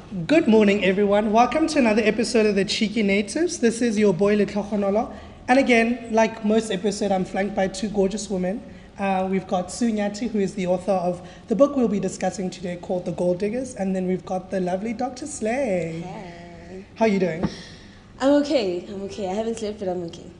Good morning, everyone. Welcome to another episode of the Cheeky Natives. This is your boy Letlokhonolo. And again, like most episodes, I'm flanked by two gorgeous women. We've got Sue Nyati, who is the author of the book we'll be discussing today called The Gold Diggers. And then we've got the lovely Dr. Slay. Hey. How are you doing? I'm okay. I haven't slept, but I'm okay.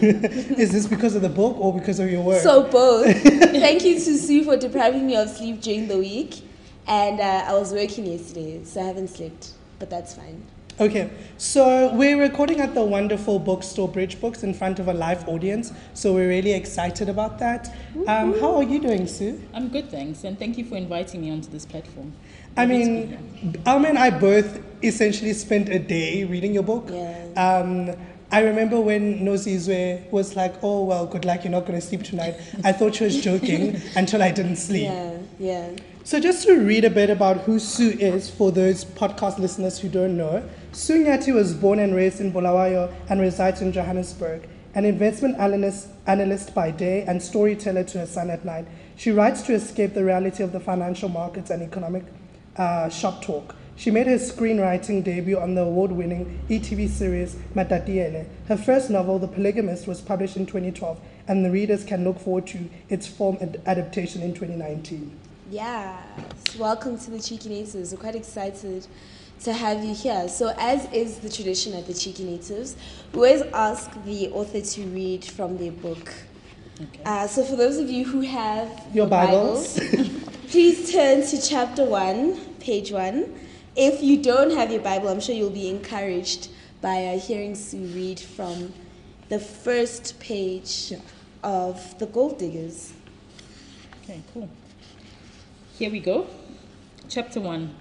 Is this because of the book or because of your work? So both. Thank you to Sue for depriving me of sleep during the week. And I was working yesterday, so I haven't slept. But that's fine. Okay, so we're recording at the wonderful bookstore Bridge Books in front of a live audience, so we're really excited about that. How are you doing, Sue? I'm good, thanks, and thank you for inviting me onto this platform. I mean, Alma and I both essentially spent a day reading your book. Yeah. I remember when Nozizwe was like, oh, well, good luck, you're not going to sleep tonight. I thought she was joking until I didn't sleep. Yeah. So just to read a bit about who Sue is for those podcast listeners who don't know, Sue Nyati was born and raised in Bulawayo and resides in Johannesburg. An investment analyst by day and storyteller to her son at night, she writes to escape the reality of the financial markets and economic shop talk. She made her screenwriting debut on the award-winning ETV series Matatiele. Her first novel, The Polygamist, was published in 2012, and the readers can look forward to its film adaptation in 2019. Yes. Welcome to the Cheeky Natives. We're quite excited to have you here. So as is the tradition at the Cheeky Natives, we always ask the author to read from their book. Okay. So for those of you who have Your Bibles. Please turn to chapter 1, page 1. If you don't have your Bible, I'm sure you'll be encouraged by hearing Sue read from the first page of The Gold Diggers. Okay, cool. Here we go. Chapter 1.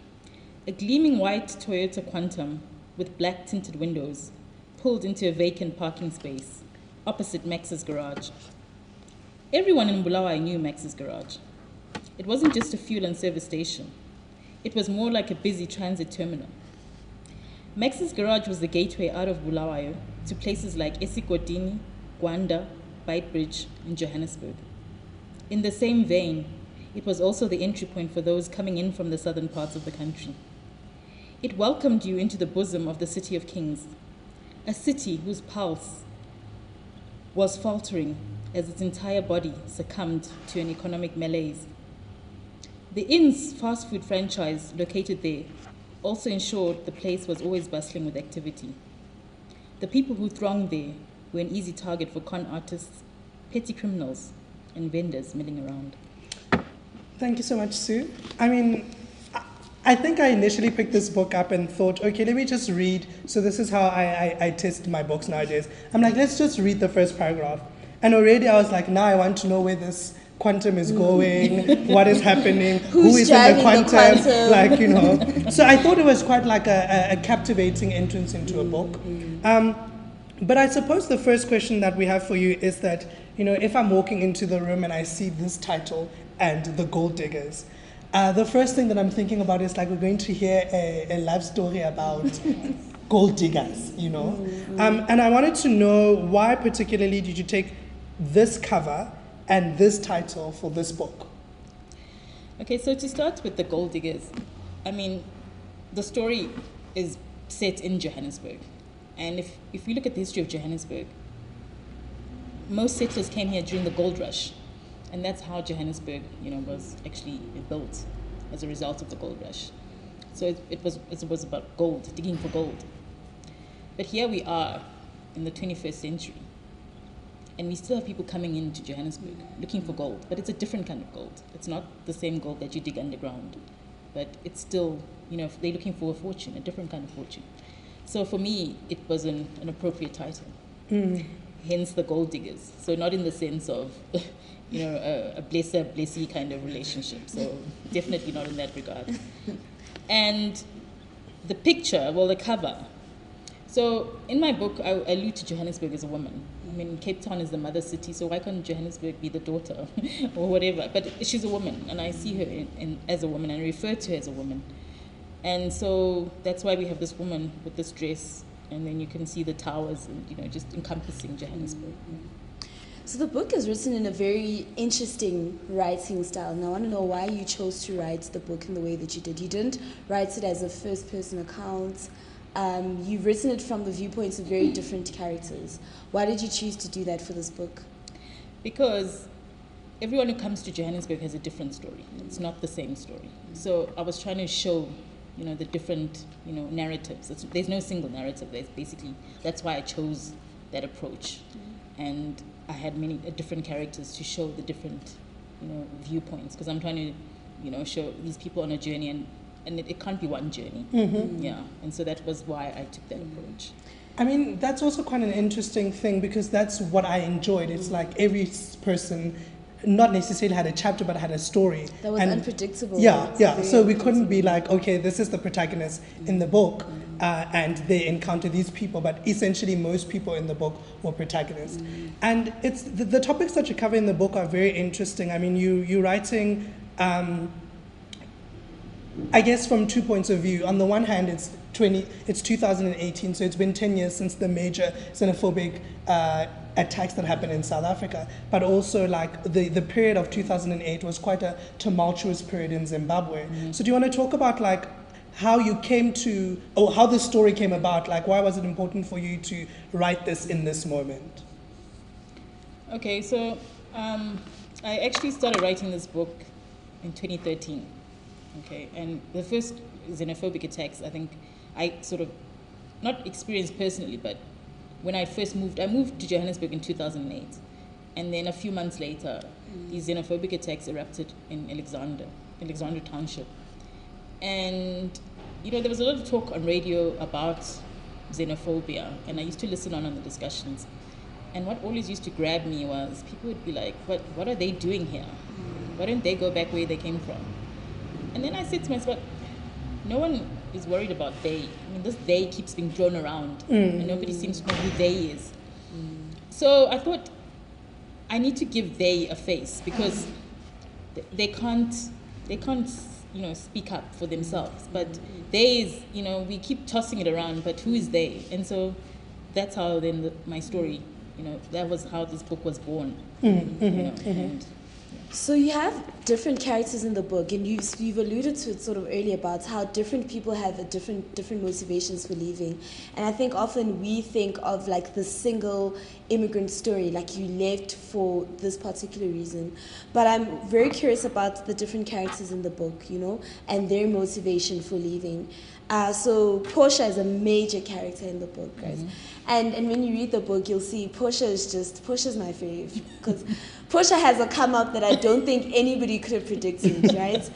A gleaming white Toyota Quantum with black tinted windows pulled into a vacant parking space opposite Max's garage. Everyone in Bulawayo knew Max's garage. It wasn't just a fuel and service station. It was more like a busy transit terminal. Max's garage was the gateway out of Bulawayo to places like eSegodini, Gwanda, Beitbridge, and Johannesburg. In the same vein, it was also the entry point for those coming in from the southern parts of the country. It welcomed you into the bosom of the City of Kings, a city whose pulse was faltering as its entire body succumbed to an economic malaise. The Inn's fast food franchise located there also ensured the place was always bustling with activity. The people who thronged there were an easy target for con artists, petty criminals, and vendors milling around. Thank you so much, Sue. I mean, I think I initially picked this book up and thought, okay, let me just read. So this is how I test my books nowadays. I'm like, let's just read the first paragraph. And already I was like, now I want to know where this quantum is going, what is happening, who is in the quantum, like, you know. So I thought it was quite like a captivating entrance into a book. But I suppose the first question that we have for you is that, you know, if I'm walking into the room and I see this title and The Gold Diggers, the first thing that I'm thinking about is like we're going to hear a love story about gold diggers, you know. And I wanted to know why particularly did you take this cover and this title for this book? Okay, so to start with The Gold Diggers, I mean, the story is set in Johannesburg. And if we look at the history of Johannesburg, most settlers came here during the gold rush. And that's how Johannesburg, you know, was actually built as a result of the gold rush. So it was about gold, digging for gold. But here we are in the 21st century. And we still have people coming into Johannesburg looking for gold, but it's a different kind of gold. It's not the same gold that you dig underground, but it's still, you know, they're looking for a fortune, a different kind of fortune. So for me, it was an appropriate title, hence The Gold Diggers. So not in the sense of, you know, a blessee kind of relationship. So definitely not in that regard. And the picture, well, the cover. So in my book, I allude to Johannesburg as a woman. I mean, Cape Town is the mother city, so why can't Johannesburg be the daughter or whatever? But she's a woman, and I see her as a woman and refer to her as a woman. And so that's why we have this woman with this dress, and then you can see the towers and, you know, just encompassing Johannesburg. So the book is written in a very interesting writing style. And I want to know why you chose to write the book in the way that you did. You didn't write it as a first-person account. You've written it from the viewpoints of very different characters. Why did you choose to do that for this book? Because everyone who comes to Johannesburg has a different story. It's not the same story. So I was trying to show, the different, narratives. There's no single narrative. That's why I chose that approach. And I had many different characters to show the different, viewpoints. Because I'm trying to, show these people on a journey, and it can't be one journey. Yeah. And so that was why I took that approach. I mean, that's also quite an interesting thing, because that's what I enjoyed. It's like every person not necessarily had a chapter, but had a story. That was unpredictable. Yeah. So we couldn't be like, okay, this is the protagonist in the book, and they encounter these people, but essentially most people in the book were protagonists. And it's the topics that you cover in the book are very interesting. I mean, you're writing, I guess, from 2 points of view. On the one hand, it's 2018, so it's been 10 years since the major xenophobic attacks that happened in South Africa. But also, like, the period of 2008 was quite a tumultuous period in Zimbabwe. So do you want to talk about, like, how you came to, or how the story came about? Like, why was it important for you to write this in this moment? Okay, so I actually started writing this book in 2013. Okay, and the first xenophobic attacks, I think I sort of not experienced personally, but when I first moved, I moved to Johannesburg in 2008, and then a few months later, these xenophobic attacks erupted in Alexandra Township, and there was a lot of talk on radio about xenophobia, and I used to listen on the discussions, and what always used to grab me was people would be like, "What are they doing here? Why don't they go back where they came from?" And then I said to myself, no one is worried about they. I mean, this they keeps being thrown around, and nobody seems to know who they is. So I thought, I need to give they a face, because they can't, speak up for themselves. But they is, we keep tossing it around, but who is they? And so that's how then my story, that was how this book was born. And, so you have different characters in the book, and you've alluded to it sort of earlier about how different people have different motivations for leaving. And I think often we think of like the single immigrant story, like you left for this particular reason. But I'm very curious about the different characters in the book, and their motivation for leaving. So Portia is a major character in the book, guys. And when you read the book, you'll see Portia's my fave, because Portia has a come up that I don't think anybody could have predicted, right?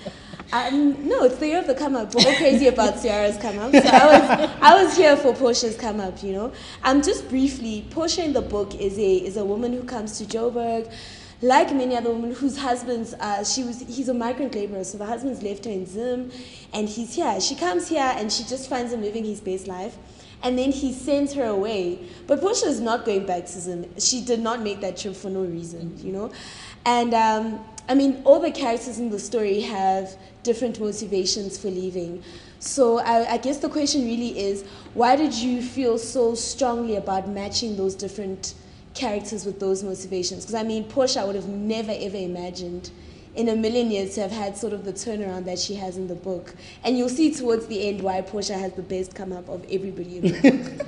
No, it's the year of the come up. We're all crazy about Ciara's come up, so I was here for Portia's come up, Just briefly, Portia in the book is a woman who comes to Joburg, like many other women whose husbands, he's a migrant laborer, so the husband's left her in Zim, and he's here. She comes here and she just finds him living his best life, and then he sends her away. But Portia is not going back to Zim. She did not make that trip for no reason, And all the characters in the story have different motivations for leaving. So I guess the question really is, why did you feel so strongly about matching those different characters with those motivations? Because Portia would have never ever imagined in a million years to have had sort of the turnaround that she has in the book. And you'll see towards the end why Portia has the best come up of everybody in the book.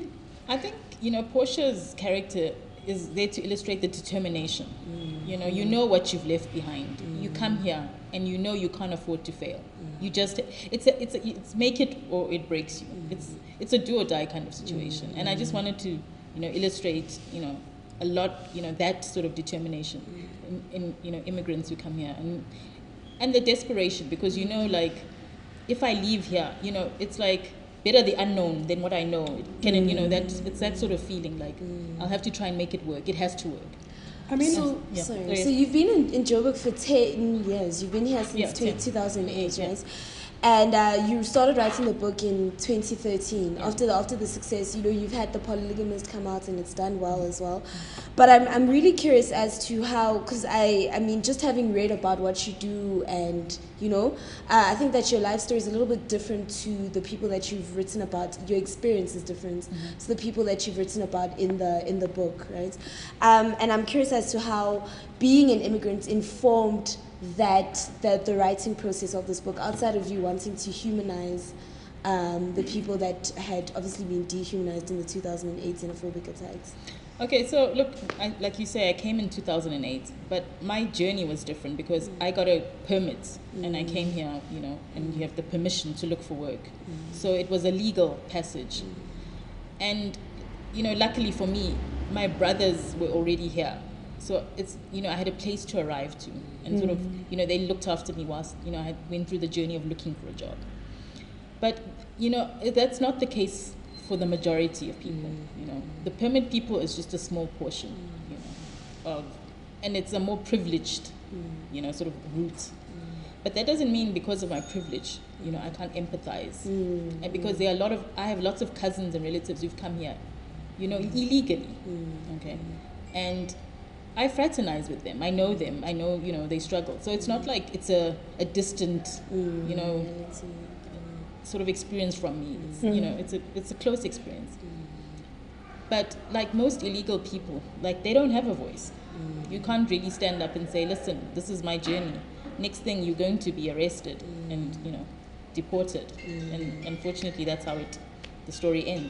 I think, Portia's character is there to illustrate the determination. You know what you've left behind. You come here and you can't afford to fail. You just, it's make it or it breaks you. It's a do or die kind of situation. And I just wanted to, illustrate, a lot, that sort of determination in immigrants who come here, and the desperation, because if I leave here, it's like better the unknown than what I know. It's that sort of feeling, like I'll have to try and make it work. It has to work. So you've been in Joburg for 10 years. You've been here since 2008, right? And you started writing the book in 2013. After the success, you've had The Polygamist come out and it's done well as well. But I'm really curious as to how, because I mean, just having read about what you do, and I think that your life story is a little bit different to the people that you've written about. Your experience is different to the people that you've written about in the book, right? And I'm curious as to how being an immigrant informed the writing process of this book, outside of you wanting to humanize the people that had obviously been dehumanized in the 2008 xenophobic attacks. Okay, so look, like you say, I came in 2008, but my journey was different because I got a permit and I came here, and you have the permission to look for work. So it was a legal passage. And, luckily for me, my brothers were already here. So it's, I had a place to arrive to. And sort of, they looked after me whilst, I went through the journey of looking for a job. But, that's not the case for the majority of people. The permit people is just a small portion, and it's a more privileged, sort of route. But that doesn't mean because of my privilege, I can't empathize. And because I have lots of cousins and relatives who've come here, illegally, okay? And I fraternize with them. I know them. I know, they struggle. So it's not like it's a distant, sort of experience from me. It's, it's a close experience. But like most illegal people, like they don't have a voice. You can't really stand up and say, listen, this is my journey. Next thing you're going to be arrested and, deported. And unfortunately, that's how the story ends.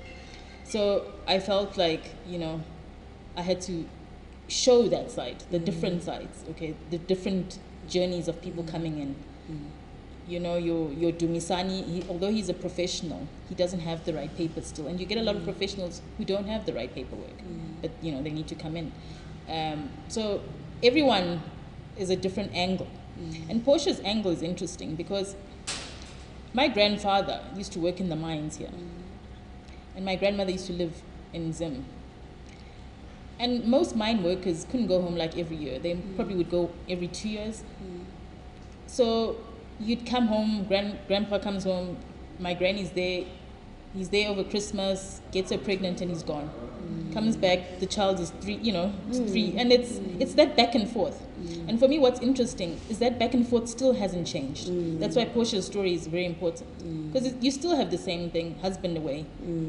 So I felt like, I had to show that side, the different sides, okay, the different journeys of people coming in. Your Dumisani, although he's a professional, he doesn't have the right papers still. And you get a lot of professionals who don't have the right paperwork, but, they need to come in. So everyone is a different angle. And Portia's angle is interesting because my grandfather used to work in the mines here. And my grandmother used to live in Zim. And most mine workers couldn't go home like every year. They probably would go every 2 years. So you'd come home, grandpa comes home, my granny's there, he's there over Christmas, gets her pregnant and he's gone. Comes back, the child is 3, 3. And it's that back and forth. And for me, what's interesting is that back and forth still hasn't changed. That's why Portia's story is very important. Because you still have the same thing, husband away.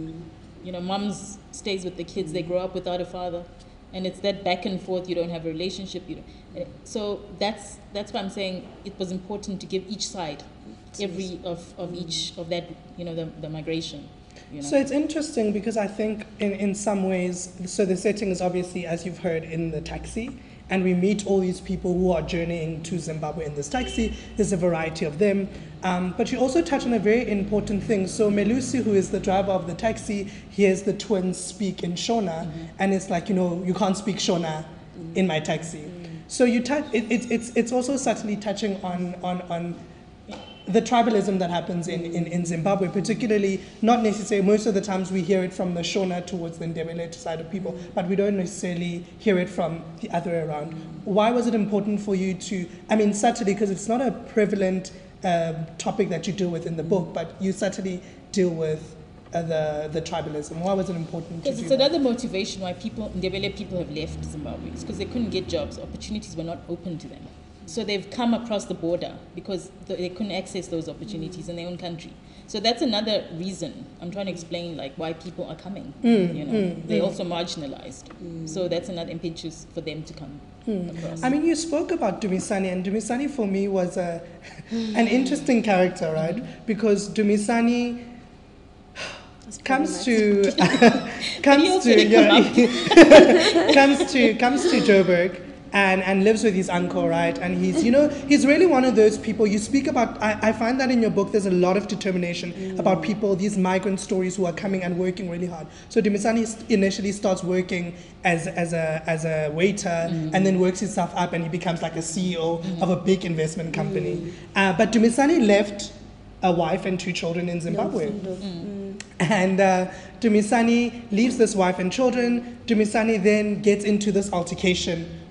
Mums stays with the kids, they grow up without a father. And it's that back and forth, you don't have a relationship. So that's why I'm saying it was important to give each side every of each of that, the migration. So it's interesting because I think in some ways, so the setting is obviously, as you've heard, in the taxi. And we meet all these people who are journeying to Zimbabwe in this taxi. There's a variety of them. But you also touch on a very important thing. So Melusi, who is the driver of the taxi, hears the twins speak in Shona. And it's like, you can't speak Shona in my taxi. So you touch. It's also subtly touching on the tribalism that happens in Zimbabwe, particularly, not necessarily, most of the times we hear it from the Shona towards the Ndebele side of people, but we don't necessarily hear it from the other way around. Why was it important for you to, subtly, because it's not a prevalent topic that you deal with in the book, but you subtly deal with the tribalism. Why was it important to do Because it's that? another motivation why Ndebele people have left Zimbabwe. It's because they couldn't get jobs. Opportunities were not open to them. So they've come across the border because they couldn't access those opportunities in their own country. So that's another reason. I'm trying to explain why people are coming. They're also marginalized. So that's another impetus for them to come across. You spoke about Dumisani, and Dumisani for me was an interesting character, right? Because Dumisani comes to Joburg and lives with his uncle, right? And he's really one of those people you speak about. I find that in your book there's a lot of determination about people, these migrant stories who are coming and working really hard. So Dumisani initially starts working as a waiter and then works himself up and he becomes like a CEO of a big investment company. But Dumisani left a wife and 2 children in Zimbabwe. And Dumisani leaves this wife and children. Dumisani then gets into this altercation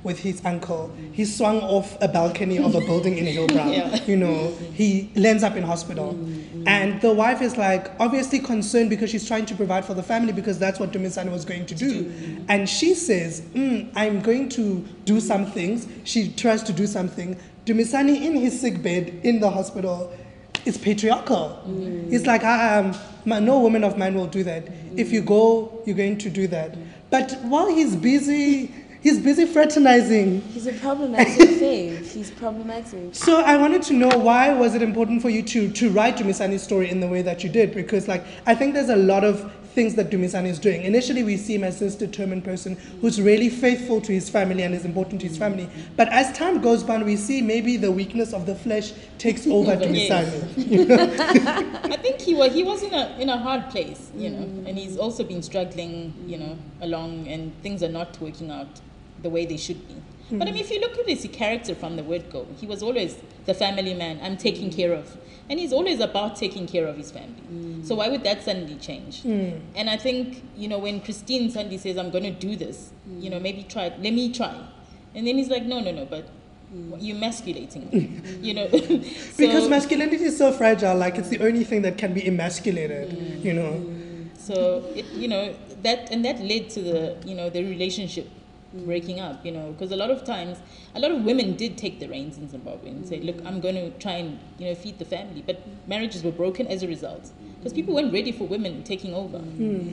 with his uncle. He swung off a balcony of a building in Hillbrow. Yeah. You know, he lands up in hospital. And the wife is like obviously concerned because she's trying to provide for the family because that's what Dumisani was going to do. And she says, I'm going to do some things. She tries to do something. Dumisani in his sick bed in the hospital is patriarchal. He's like, no woman of mine will do that. If you go, you're going to do that. But while he's busy fraternizing. He's a problematic fave. He's problematic. So I wanted to know, why was it important for you to write Dumisani's story in the way that you did? Because I think there's a lot of things that Dumisani is doing. Initially, we see him as this determined person who's really faithful to his family and is important to his family. But as time goes by, we see maybe the weakness of the flesh takes over Dumisani. You know? I think he was in a hard place, you know, and he's also been struggling, you know, along, and things are not working out the way they should be. But I mean, if you look at his character from the word go, he was always the family man. I'm taking care of. And he's always about taking care of his family. So why would that suddenly change? And I think, you know, when Christine suddenly says, I'm going to do this, you know, maybe let me try. And then he's like, no, but you're emasculating me, you know. Because masculinity is so fragile, like it's the only thing that can be emasculated, you know. So, you know, that led to the relationship breaking up, you know, because a lot of times, a lot of women did take the reins in Zimbabwe and say, look, I'm going to try and, you know, feed the family. But marriages were broken as a result because people weren't ready for women taking over.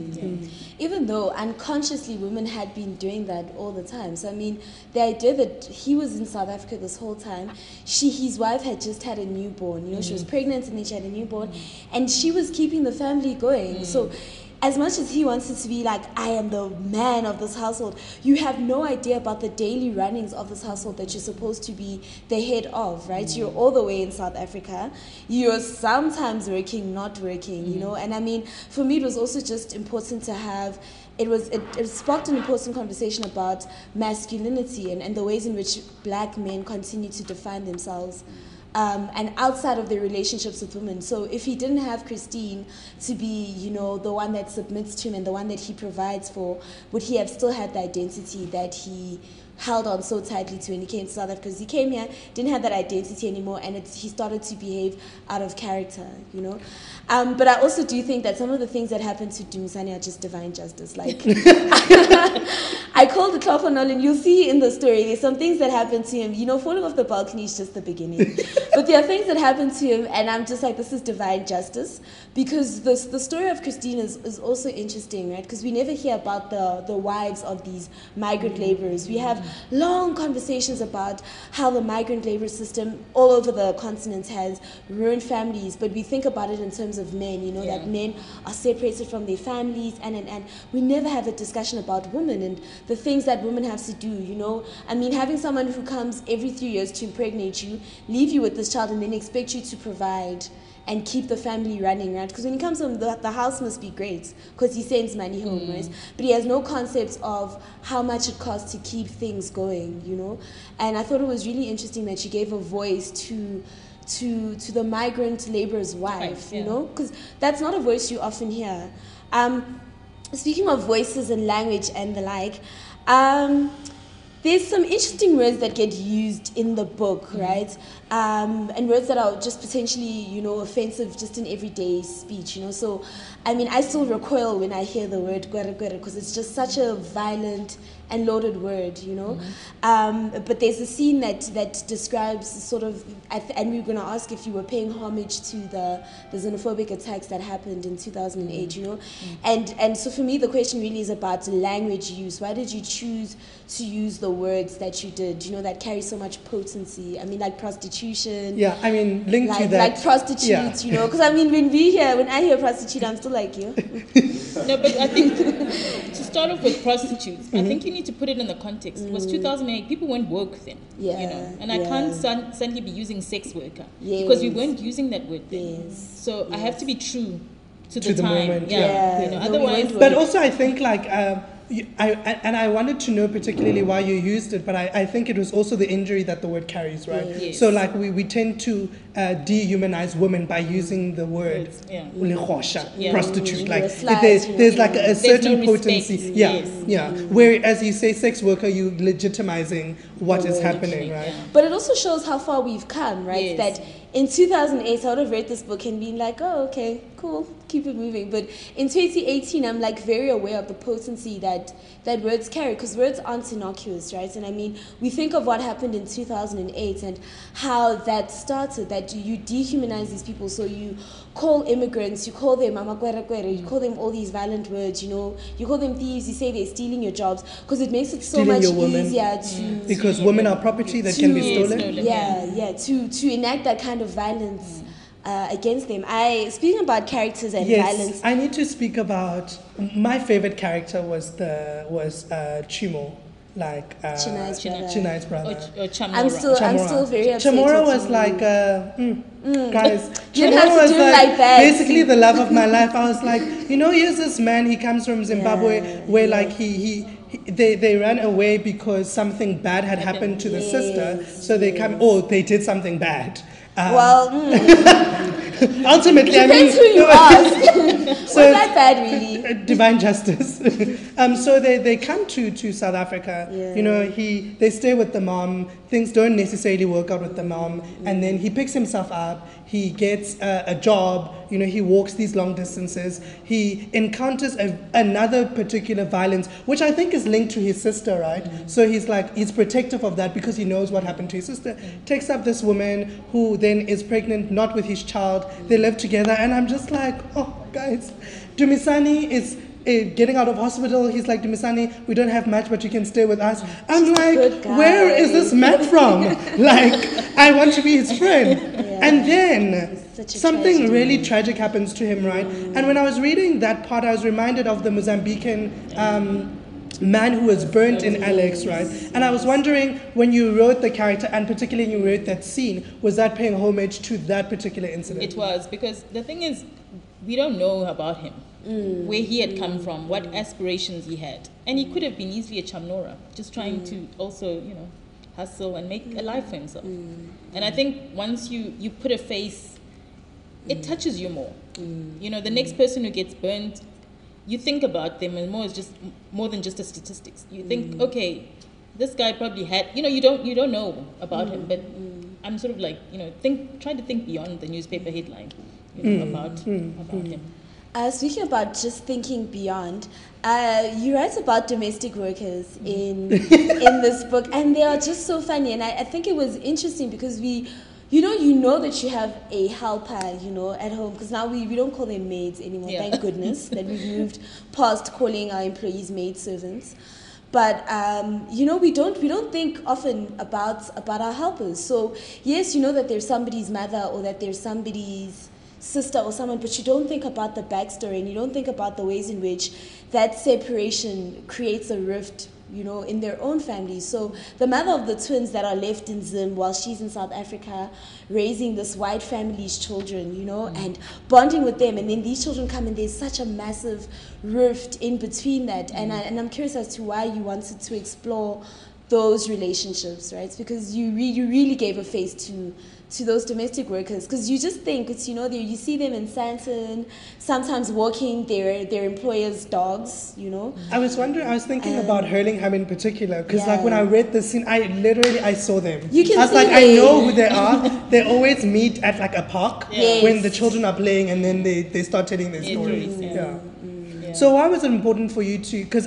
Even though unconsciously women had been doing that all the time. So, I mean, the idea that he was in South Africa this whole time, his wife had just had a newborn, you know, she was pregnant and then she had a newborn, and she was keeping the family going. So, as much as he wanted to be like, I am the man of this household, you have no idea about the daily runnings of this household that you're supposed to be the head of, right? You're all the way in South Africa. You're sometimes working, not working, you know? And I mean, for me, it was also just important to have, it sparked an important conversation about masculinity and the ways in which black men continue to define themselves. And outside of their relationships with women. So if he didn't have Christine to be, you know, the one that submits to him and the one that he provides for, would he have still had the identity that he held on so tightly to when he came to South Africa? Because he came here, didn't have that identity anymore, and he started to behave out of character, you know. But I also do think that some of the things that happened to Dumisani are just divine justice. Like, I called the clock on Nolan. You'll see in the story, there's some things that happened to him. You know, falling off the balcony is just the beginning. But there are things that happened to him, and I'm just like, this is divine justice. Because the story of Christine is also interesting, right? Because we never hear about the wives of these migrant laborers. We have long conversations about how the migrant labor system all over the continent has ruined families, but we think about it in terms of men, you know, that men are separated from their families, and we never have a discussion about women and the things that women have to do, you know. I mean, having someone who comes every 3 years to impregnate you, leave you with this child, and then expect you to provide and keep the family running, right? Because when he comes home, the house must be great because he sends money home, right? But he has no concept of how much it costs to keep things going, you know? And I thought it was really interesting that she gave a voice to the migrant laborer's wife, you know? Because that's not a voice you often hear. Speaking of voices and language and the like, there's some interesting words that get used in the book, right? And words that are just potentially, you know, offensive just in everyday speech, you know. So, I mean, I still recoil when I hear the word gwere gwere because it's just such a violent and loaded word, you know. But there's a scene that describes sort of, and we're going to ask if you were paying homage to the xenophobic attacks that happened in 2008, you know. And so for me, the question really is about language use. Why did you choose to use the words that you did, you know, that carry so much potency? I mean, like prostitution. Yeah, I mean, linked to that. Like prostitutes, you know. Because I mean, when I hear prostitute, I'm still like, you. No, but I think to start off with prostitutes, I think you need to put it in the context. It was 2008. People weren't woke then, you know. And I can't suddenly be using sex worker because we weren't using that word then. So I have to be true to the time. moment. You know, otherwise. But also, I think like I wanted to know particularly why you used it, but I think it was also the injury that the word carries, right? Yes. So like we tend to dehumanize women by using the word "ulikhosha," Yeah. prostitute. Like slut, there's like a certain no respect. potency. Yes. Yeah. Where as you say sex worker, you legitimizing what is happening, right? Yeah. But it also shows how far we've come, right? Yes. That in 2008, I would have read this book and been like, oh, okay, cool, keep it moving. But in 2018, I'm like very aware of the potency that words carry, because words aren't innocuous, right? And I mean, we think of what happened in 2008 and how that started, that you dehumanize these people. So you call immigrants, you call them amakwere, you call them all these violent words, you call them thieves, you say they're stealing your jobs, because it makes it so Stealing much your woman. easier to... Because women are property that can be stolen. To enact that kind of violence against them. Speaking about characters and Yes, violence. I need to speak about my favorite character was Chimo, like Chinai's brother. Or Chamora. I'm still very upset. Chamora with was you. like, guys, You didn't Chamora have to was do it like that. basically the love of my life. I was like, here's this man. He comes from Zimbabwe, where like they ran away because something bad had happened to the sister. So they they did something bad. Ultimately, depends who you ask. Was that bad, really? Divine justice. So they come to South Africa. Yeah. They stay with the mom. Things don't necessarily work out with the mom, and then he picks himself up. He gets a job. He walks these long distances. He encounters another particular violence, which I think is linked to his sister, right? So he's protective of that because he knows what happened to his sister. Takes up this woman who then is pregnant, not with his child. They live together, and I'm just like, oh, guys, Dumisani is getting out of hospital. He's like, Dumisani, we don't have much, but you can stay with us. I'm like, where is this man from? Like, I want to be his friend. Yeah. And then something tragedy. really tragic happens to him, right? And when I was reading that part, I was reminded of the Mozambican man who was burnt in Alex, right? And I was wondering, when you wrote the character, and particularly when you wrote that scene, was that paying homage to that particular incident? It was, because the thing is, we don't know about him, where he had come from, what aspirations he had. And he could have been easily a Chamnora, just trying to also, hustle and make a life for himself. And I think once you put a face, it touches you more. The next person who gets burned, you think about them and more than just the statistics. You think, okay, this guy probably had, you don't know about him, but I'm sort of like, try to think beyond the newspaper headline, about him. Speaking about just thinking beyond, you write about domestic workers in this book, and they are just so funny. And I think it was interesting because you know that you have a helper, at home, because now we don't call them maids anymore. Yeah. Thank goodness that we've moved past calling our employees maid servants. But we don't think often about our helpers. So yes, you know that there's somebody's mother or that there's somebody's sister or someone, but you don't think about the backstory, and you don't think about the ways in which that separation creates a rift, in their own families. So the mother of the twins that are left in Zim while she's in South Africa, raising this white family's children, and bonding with them, and then these children come and there's such a massive rift in between that. And I'm curious as to why you wanted to explore those relationships, right? Because you really gave a face to those domestic workers, because you just think it's you see them in Sandton, sometimes walking their employers' dogs. I was thinking about Hurlingham in particular, because like when I read the scene, I saw them. You can I was see like, them. I know who they are. They always meet at like a park Yes. when the children are playing, and then they start telling their stories. Yeah. So why was it important for you to, because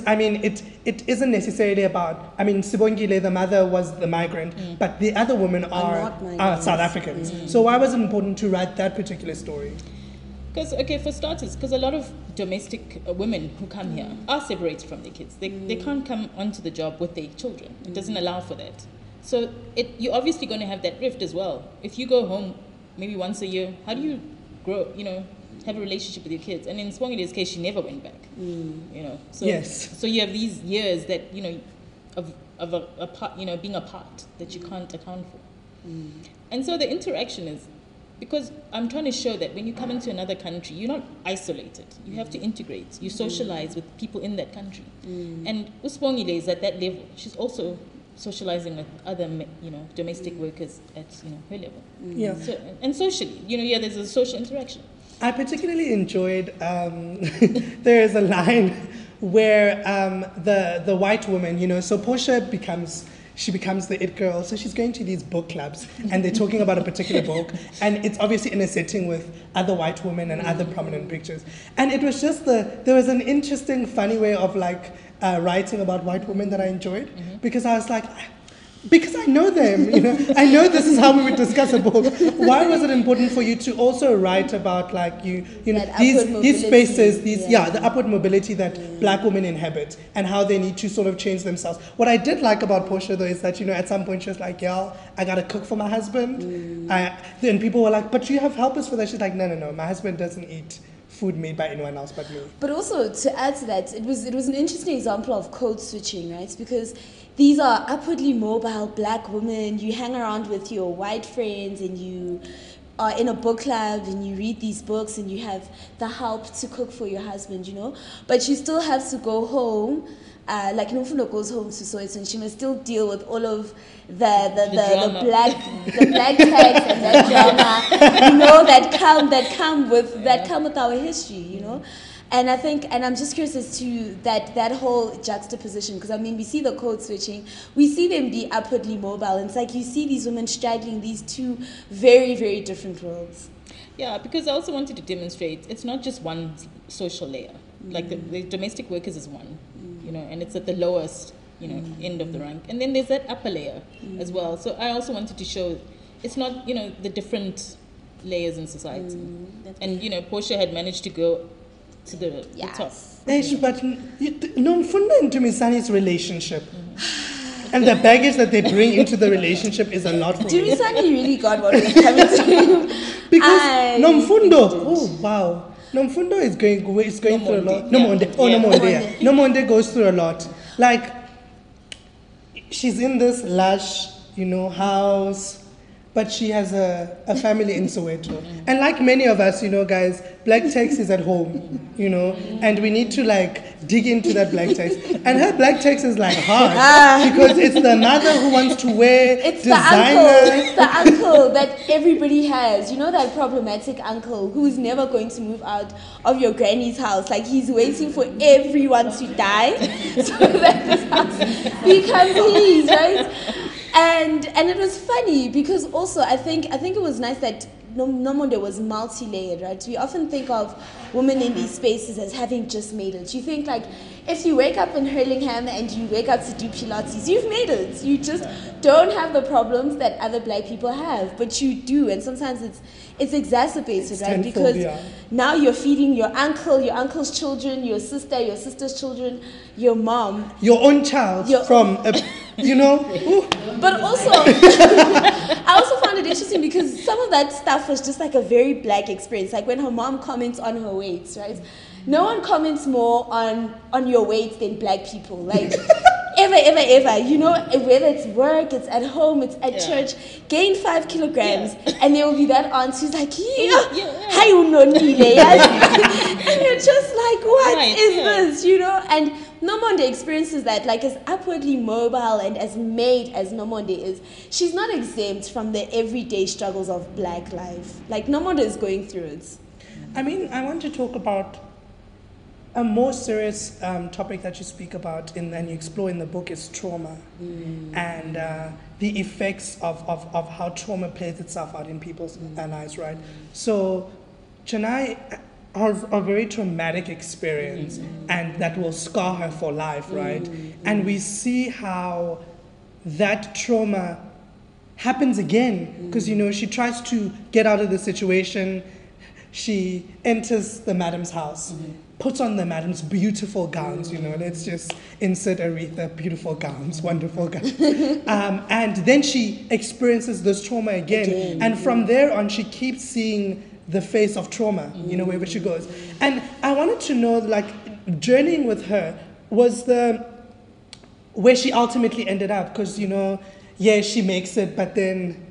it isn't necessarily about, Sibongile, the mother, was the migrant, but the other women are South Africans. So why was it important to write that particular story? Because, for starters, because a lot of domestic women who come here are separated from their kids. They can't come onto the job with their children. It doesn't allow for that. So you're obviously going to have that rift as well. If you go home maybe once a year, how do you grow, have a relationship with your kids? And in Swangile's case, she never went back. So Yes. So you have these years that of being apart that you can't account for. And so the interaction is, because I'm trying to show that when you come into another country, you're not isolated. You have to integrate. You socialize with people in that country. And Uspongile is at that level. She's also socializing with other, domestic workers at, her level. Yeah. So, and socially, there's a social interaction. I particularly enjoyed, there is a line where the white woman, so Portia becomes the it girl. So she's going to these book clubs and they're talking about a particular book, and it's obviously in a setting with other white women and other prominent pictures. And it was just there was an interesting, funny way of writing about white women that I enjoyed, because I was like, because I know them, I know this is how we would discuss a book. Why was it important for you to also write about these spaces, the upward mobility that black women inhabit and how they need to sort of change themselves? What I did like about Portia though is that, at some point she was like, yeah, I gotta cook for my husband. Then people were like, but you have helpers for that. She's like, no, my husband doesn't eat food made by anyone else but me. But also, to add to that, it was an interesting example of code switching, right? Because these are upwardly mobile black women. You hang around with your white friends and you are in a book club and you read these books and you have the help to cook for your husband, But you still have to go home. Like Nomfundo goes home to Soweto and she must still deal with all of the black tags and that drama, that come with our history, And I think, and I'm just curious as to that whole juxtaposition, because we see the code switching, we see them be upwardly mobile, and it's like you see these women straddling these two very, very different worlds. Yeah, because I also wanted to demonstrate it's not just one social layer. Like the domestic workers is one, and it's at the lowest, end of the rank. And then there's that upper layer as well. So I also wanted to show it's not, the different layers in society. And, Portia had managed to go to the top. But Nomfundo and Dumisani's relationship and the baggage that they bring into the relationship is a lot for me. Dumisani really got what was coming to him. Because Nomfundo is going through a lot. Nomonde goes through a lot. Like, she's in this lush, house, but she has a family in Soweto. And like many of us, guys, black text is at home, and we need to dig into that black text. And her black text is hard because it's the mother who wants to wear designer. It's the uncle that everybody has. That problematic uncle who's never going to move out of your granny's house. Like, he's waiting for everyone to die so that this house becomes his, right? And it was funny because also I think it was nice that Nomonde was multi-layered, right? We often think of women in these spaces as having just made it. You think if you wake up in Hurlingham and you wake up to do Pilates, you've made it. You just don't have the problems that other black people have, but you do, and sometimes it's exacerbated, right? Because now you're feeding your uncle, your uncle's children, your sister, your sister's children, your mom, your own child But also, I also found it interesting because some of that stuff was just a very black experience. Like when her mom comments on her weights, right? No one comments more on your weights than black people. Like, ever. Whether it's work, it's at home, it's at church, gain 5 kilograms, and there will be that aunt who's like, hi, unonile. And you're just like, what is this, And Nomonde experiences that, as upwardly mobile and as made as Nomonde is, she's not exempt from the everyday struggles of black life. Nomonde is going through it. I want to talk about a more serious topic that you speak about and you explore in the book is trauma and the effects of how trauma plays itself out in people's lives, right? So Chennai has a very traumatic experience and that will scar her for life, right? And we see how that trauma happens again because, she tries to get out of the situation. She enters the madam's house, puts on the madam's beautiful gowns, let's just insert Aretha, beautiful gowns, wonderful gowns. And then she experiences this trauma again. And from there on, she keeps seeing the face of trauma, wherever she goes. And I wanted to know, journeying with her was where she ultimately ended up. Because, she makes it, but then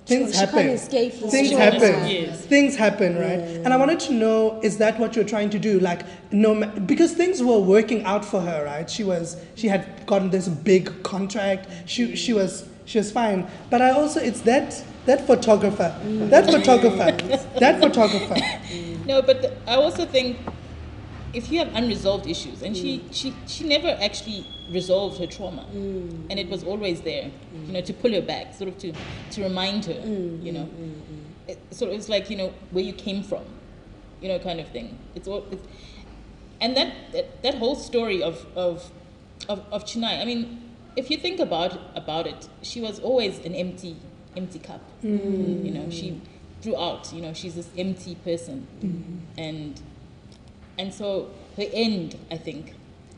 things She happen. can't escape this Things trauma. happen. Yes. Things happen, right? And I wanted to know, is that what you're trying to do? Like, because things were working out for her, right? She had gotten this big contract. She was fine. But I also, it's that photographer, that photographer. No, but I also think if you have unresolved issues, and she never actually resolved her trauma, and it was always there, to pull her back, sort of to remind her, it's like where you came from, kind of thing. And that whole story of Chinai. I mean, if you think about it, she was always an empty cup. She throughout, she's this empty person, and so her end, I think,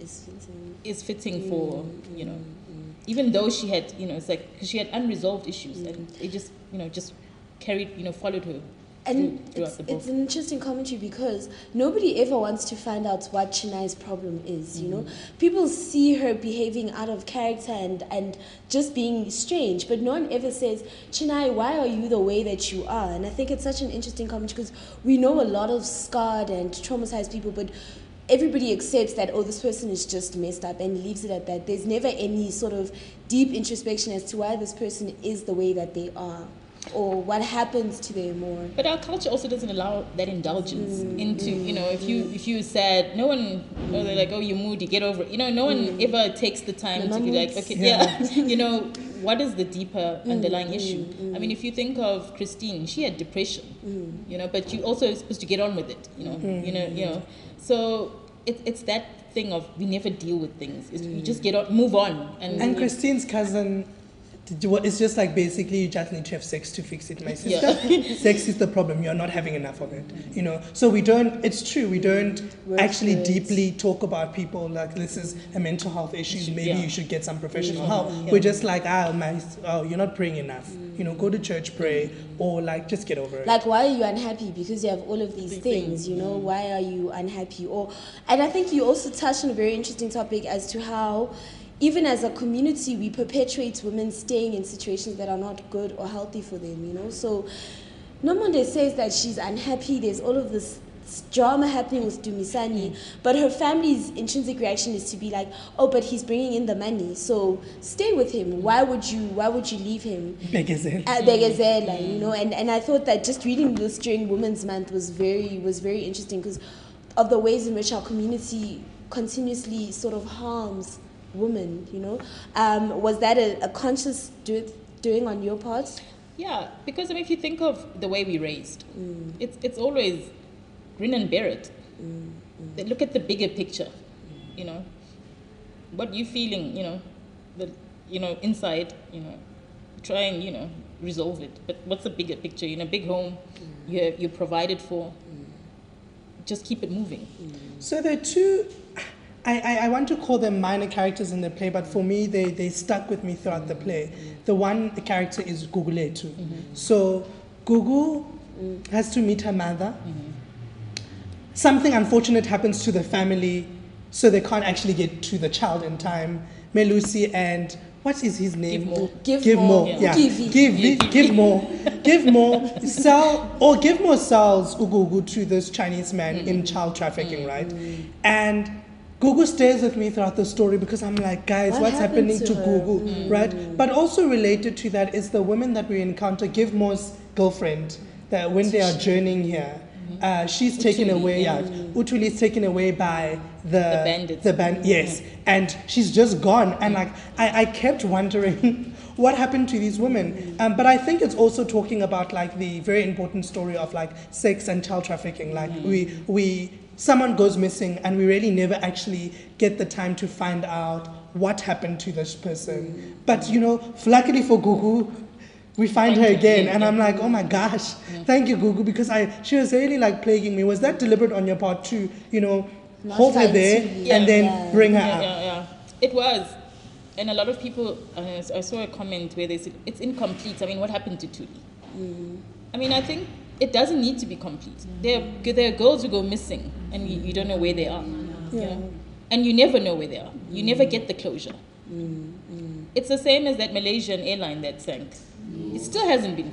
is fitting for even though she had it's like, because she had unresolved issues, and it just just carried followed her. And throughout the book. it's an interesting commentary because nobody ever wants to find out what Chinai's problem is, People see her behaving out of character and just being strange, but no one ever says, Chinai, why are you the way that you are? And I think it's such an interesting commentary because we know a lot of scarred and traumatized people, but everybody accepts that, this person is just messed up and leaves it at that. There's never any sort of deep introspection as to why this person is the way that they are, or what happens to them, or. But our culture also doesn't allow that indulgence into, if you're sad, no one, they're like, oh, you're moody, get over it. No one ever takes the time to be like, okay, what is the deeper underlying issue? I mean, if you think of Christine, she had depression, but you also are supposed to get on with it, So it's that thing of we never deal with things. You just get on, move on. And Christine's cousin, it's just like basically you just need to have sex to fix it, my sister. Yeah. Sex is the problem. You're not having enough of it, So we don't. It's true. We don't actually deeply talk about people like this is a mental health issue. Maybe you should get some professional help. We're just like, you're not praying enough. Go to church, pray, or like just get over it. Like, why are you unhappy? Because you have all of these things, Why are you unhappy? And I think you also touched on a very interesting topic as to how, even as a community, we perpetuate women staying in situations that are not good or healthy for them, So Nomonde says that she's unhappy. There's all of this drama happening with Dumisani, but her family's intrinsic reaction is to be like, oh, but he's bringing in the money, so stay with him. Why would you leave him? Begezela, and I thought that just reading this during Women's Month was very interesting because of the ways in which our community continuously sort of harms women, Was that a conscious doing on your part? Yeah, because if you think of the way we raised, it's always grin and bear it. They look at the bigger picture, what you feeling, inside, try and resolve it. But what's the bigger picture? Big home, you're provided for. Just keep it moving. So there are two. I want to call them minor characters in the play, but for me, they stuck with me throughout the play. The one character is Guguletu. So Gugu has to meet her mother. Something unfortunate happens to the family, so they can't actually get to the child in time. Melusi and what is his name? Give more. Yeah. Give more. Give more sells Ugugu to this Chinese man in child trafficking, right? And Gugu stays with me throughout the story because I'm like, guys, what's happening to Gugu, right? But also related to that is the women that we encounter. Give more's girlfriend, that when they are journeying here, she's taken away. Utuli is taken away by the bandits. Yes, and she's just gone. And like I kept wondering what happened to these women. But I think it's also talking about like the very important story of like sex and child trafficking. Like someone goes missing and we really never actually get the time to find out what happened to this person. But luckily for Gugu, we find her again, and I'm like, oh my gosh, thank you, Gugu, because she was really like plaguing me. Was that deliberate on your part to, hold her there and then bring her up? Yeah. It was. And a lot of people, I saw a comment where they said, it's incomplete. I mean, what happened to Tuli? I mean, I think it doesn't need to be complete. There are girls who go missing, and you don't know where they are. And you never know where they are. You never get the closure. It's the same as that Malaysian airline that sank. It still hasn't been found.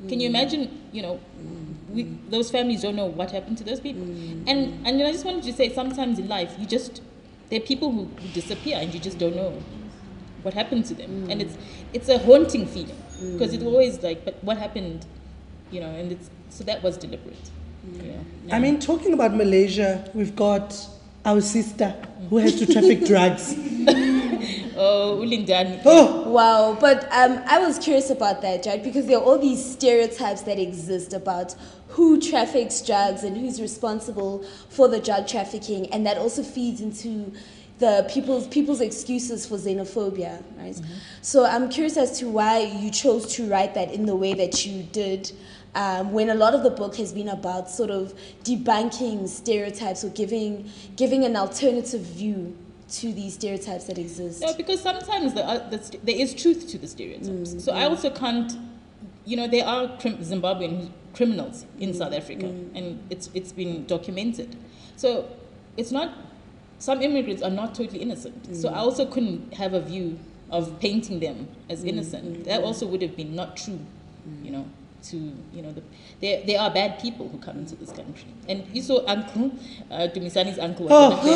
Can you imagine, those families don't know what happened to those people. And I just wanted to say, sometimes in life, there are people who disappear and you just don't know what happened to them. And it's a haunting feeling because it's always like, but what happened, and so that was deliberate. I mean, talking about Malaysia, we've got our sister who has to traffic drugs. Oh, Ulindani. Oh, Wow, but I was curious about that, right? Because there are all these stereotypes that exist about who traffics drugs and who's responsible for the drug trafficking, and that also feeds into the people's excuses for xenophobia, right? So I'm curious as to why you chose to write that in the way that you did, when a lot of the book has been about sort of debunking stereotypes or giving an alternative view to these stereotypes that exist. No, because sometimes there is truth to the stereotypes. So I also can't, there are Zimbabwean criminals in South Africa, and it's been documented. So it's not, some immigrants are not totally innocent. So I also couldn't have a view of painting them as innocent. That also would have been not true, there are bad people who come into this country. And you saw Uncle, Dumisani's uncle,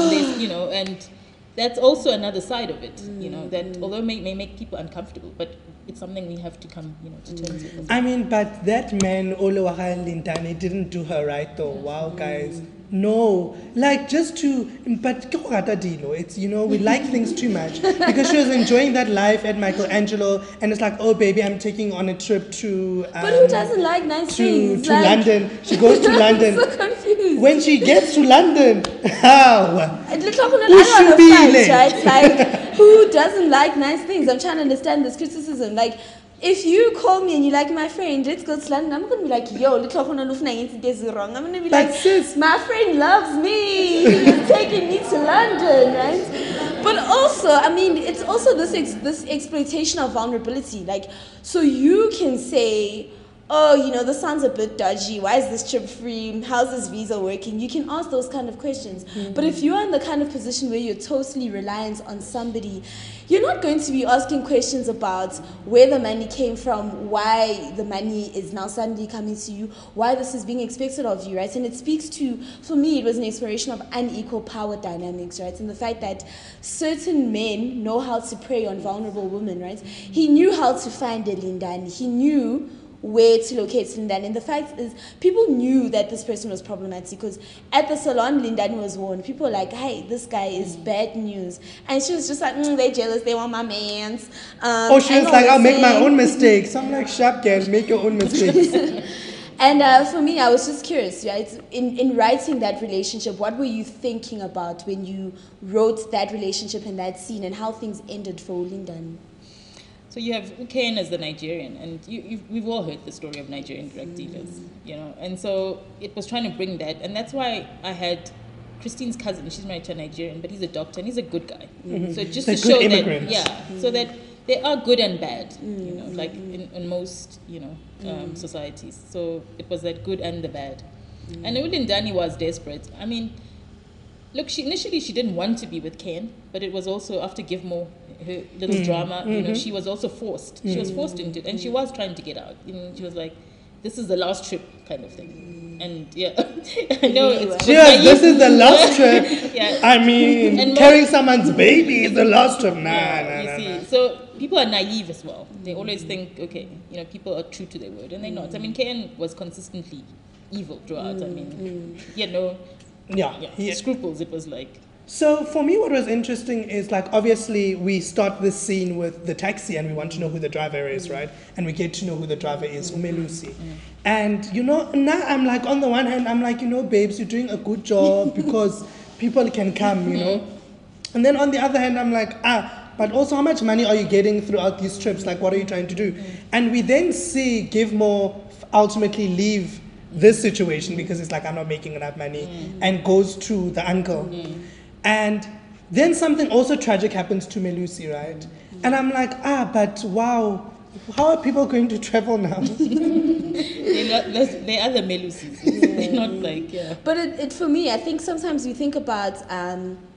and that's also another side of it, that although it may make people uncomfortable, but it's something we have to come, to terms with. I mean, but that man, Olowaha Lintani, didn't do her right though. Wow, guys. No, like just to, but it's, we like things too much because she was enjoying that life at Michelangelo, and it's like, oh baby, I'm taking on a trip to. But who doesn't like nice things? To London. She goes to London. I'm so confused. When she gets to London, how? Right? Like, who doesn't like nice things? I'm trying to understand this criticism. Like, if you call me and you like my friend, let's go to London, I'm going to be like, yo, I'm going to be like, sis, my friend loves me. He's taking me to London, right? But also, I mean, it's also this exploitation of vulnerability. Like, so you can say, oh, this sounds a bit dodgy. Why is this trip free? How's this visa working? You can ask those kind of questions. But if you are in the kind of position where you're totally reliant on somebody, you're not going to be asking questions about where the money came from, why the money is now suddenly coming to you, why this is being expected of you, right? And it speaks to, for me, it was an exploration of unequal power dynamics, right? And the fact that certain men know how to prey on vulnerable women, right? He knew how to find a Lindani. He knew where to locate Lindani. And the fact is, people knew that this person was problematic because at the salon, Lindani was warned. People were like, hey, this guy is bad news. And she was just like, they're jealous, they want my mans. She was like, I'll make my own mistakes. I'm like, sharp girl, make your own mistakes. And for me, I was just curious, right? In writing that relationship, what were you thinking about when you wrote that relationship and that scene and how things ended for Lindani? So you have Uken as the Nigerian, and we've all heard the story of Nigerian drug dealers, and so it was trying to bring that, and that's why I had Christine's cousin. She's married to a Nigerian, but he's a doctor and he's a good guy. So just to show that, so that there are good and bad, like in most, societies. So it was that good and the bad. And Ulindani was desperate. I mean, look, initially she didn't want to be with Ken, but it was also after Give More, her little drama, she was also forced. She was forced into it, and she was trying to get out. She was like, this is the last trip kind of thing. And I know it's this is the last trip. I mean, and carrying someone's baby is the last trip. Nah. So people are naive as well. They always think, okay, people are true to their word, and they're not. I mean, Ken was consistently evil throughout. I mean, he had no scruples. It was like. So for me, what was interesting is, like, obviously we start this scene with the taxi and we want to know who the driver is, right? And we get to know who the driver is, Umelusi. And, now I'm like, on the one hand, I'm like, babes, you're doing a good job because people can come, And then on the other hand, I'm like, but also how much money are you getting throughout these trips? Like, what are you trying to do? And we then see Give More ultimately leave this situation because it's like, I'm not making enough money, and goes to the uncle. And then something also tragic happens to Melusi, right? And I'm like, but wow, how are people going to travel now? They are the Melusis. They're not like, But it for me, I think sometimes you think about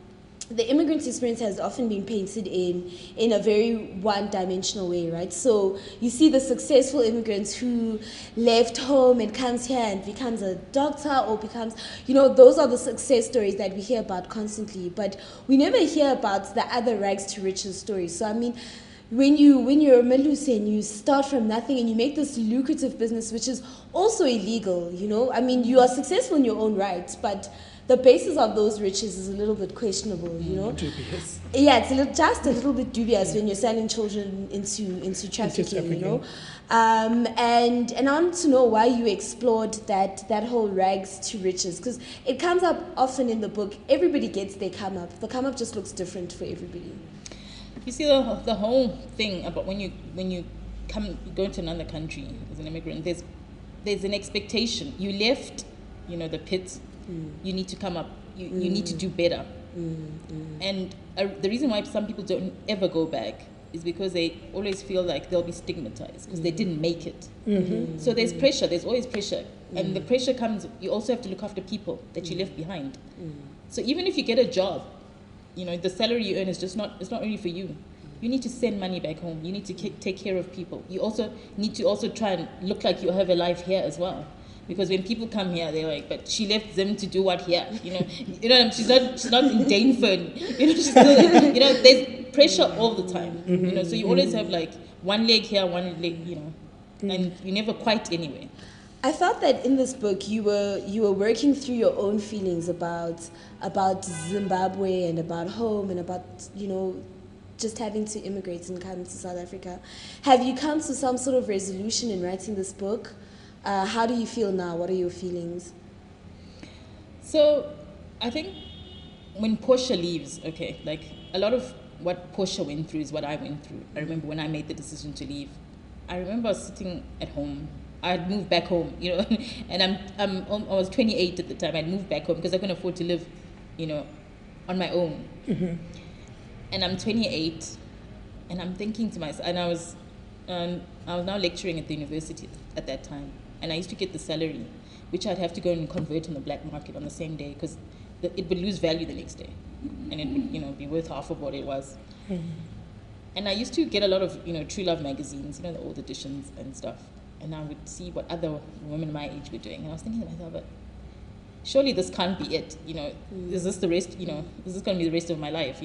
the immigrant experience has often been painted in a very one-dimensional way, right? So you see the successful immigrants who left home and comes here and becomes a doctor or becomes, those are the success stories that we hear about constantly. But we never hear about the other rags to riches stories. So I mean, when you're a Melusi and you start from nothing and you make this lucrative business, which is also illegal, I mean, you are successful in your own right, but the basis of those riches is a little bit questionable, Dubious. Yeah, it's just a little bit dubious when you're selling children into trafficking, And I want to know why you explored that whole rags to riches, because it comes up often in the book. Everybody gets their come up. The come up just looks different for everybody. You see, the whole thing about when you go into another country as an immigrant, there's an expectation. You left, the pit. You need to come up. You need to do better. And the reason why some people don't ever go back is because they always feel like they'll be stigmatized because they didn't make it. So there's pressure. There's always pressure, and the pressure comes. You also have to look after people that you left behind. So even if you get a job, the salary you earn is it's not only for you. You need to send money back home. You need to take care of people. You also need to try and look like you have a life here as well. Because when people come here, they're like, but she left them to do what here? She's not in Daneford. She's still, there's pressure all the time. So you always have like one leg here, one leg, and you never quite anywhere. I felt that in this book you were working through your own feelings about Zimbabwe and about home and about just having to immigrate and come to South Africa. Have you come to some sort of resolution in writing this book? How do you feel now? What are your feelings? So I think when Portia leaves, like a lot of what Portia went through is what I went through. I remember when I made the decision to leave. I remember sitting at home. I had moved back home, and I was 28 at the time. I'd moved back home because I couldn't afford to live, on my own. And I'm 28, and I'm thinking to myself, and I was now lecturing at the university at that time, and I used to get the salary, which I'd have to go and convert on the black market on the same day because it would lose value the next day, and it would be worth half of what it was. And I used to get a lot of True Love magazines, the old editions and stuff. And I would see what other women my age were doing. And I was thinking to myself, but surely this can't be it. Is this the rest, is this going to be the rest of my life,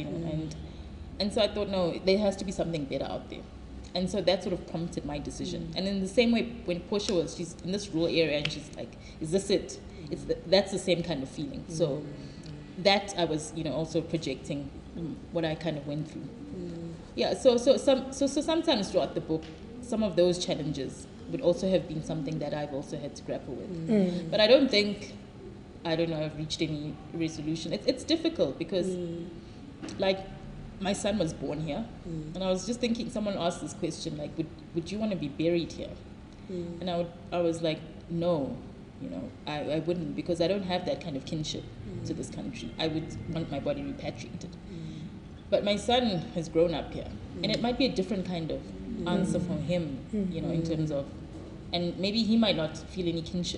And so I thought, no, there has to be something better out there. And so that sort of prompted my decision. And in the same way, when Portia she's in this rural area and she's like, is this it? That's the same kind of feeling. So that I was, also projecting what I kind of went through. Yeah, so sometimes throughout the book, some of those challenges would also have been something that I've also had to grapple with. But I don't think, I've reached any resolution. It's difficult because, like, my son was born here, and I was just thinking, someone asked this question, like, would you want to be buried here? And I was like, no, I wouldn't, because I don't have that kind of kinship to this country. I would want my body repatriated. But my son has grown up here, and it might be a different kind of answer from him, in terms of, and maybe he might not feel any kinship,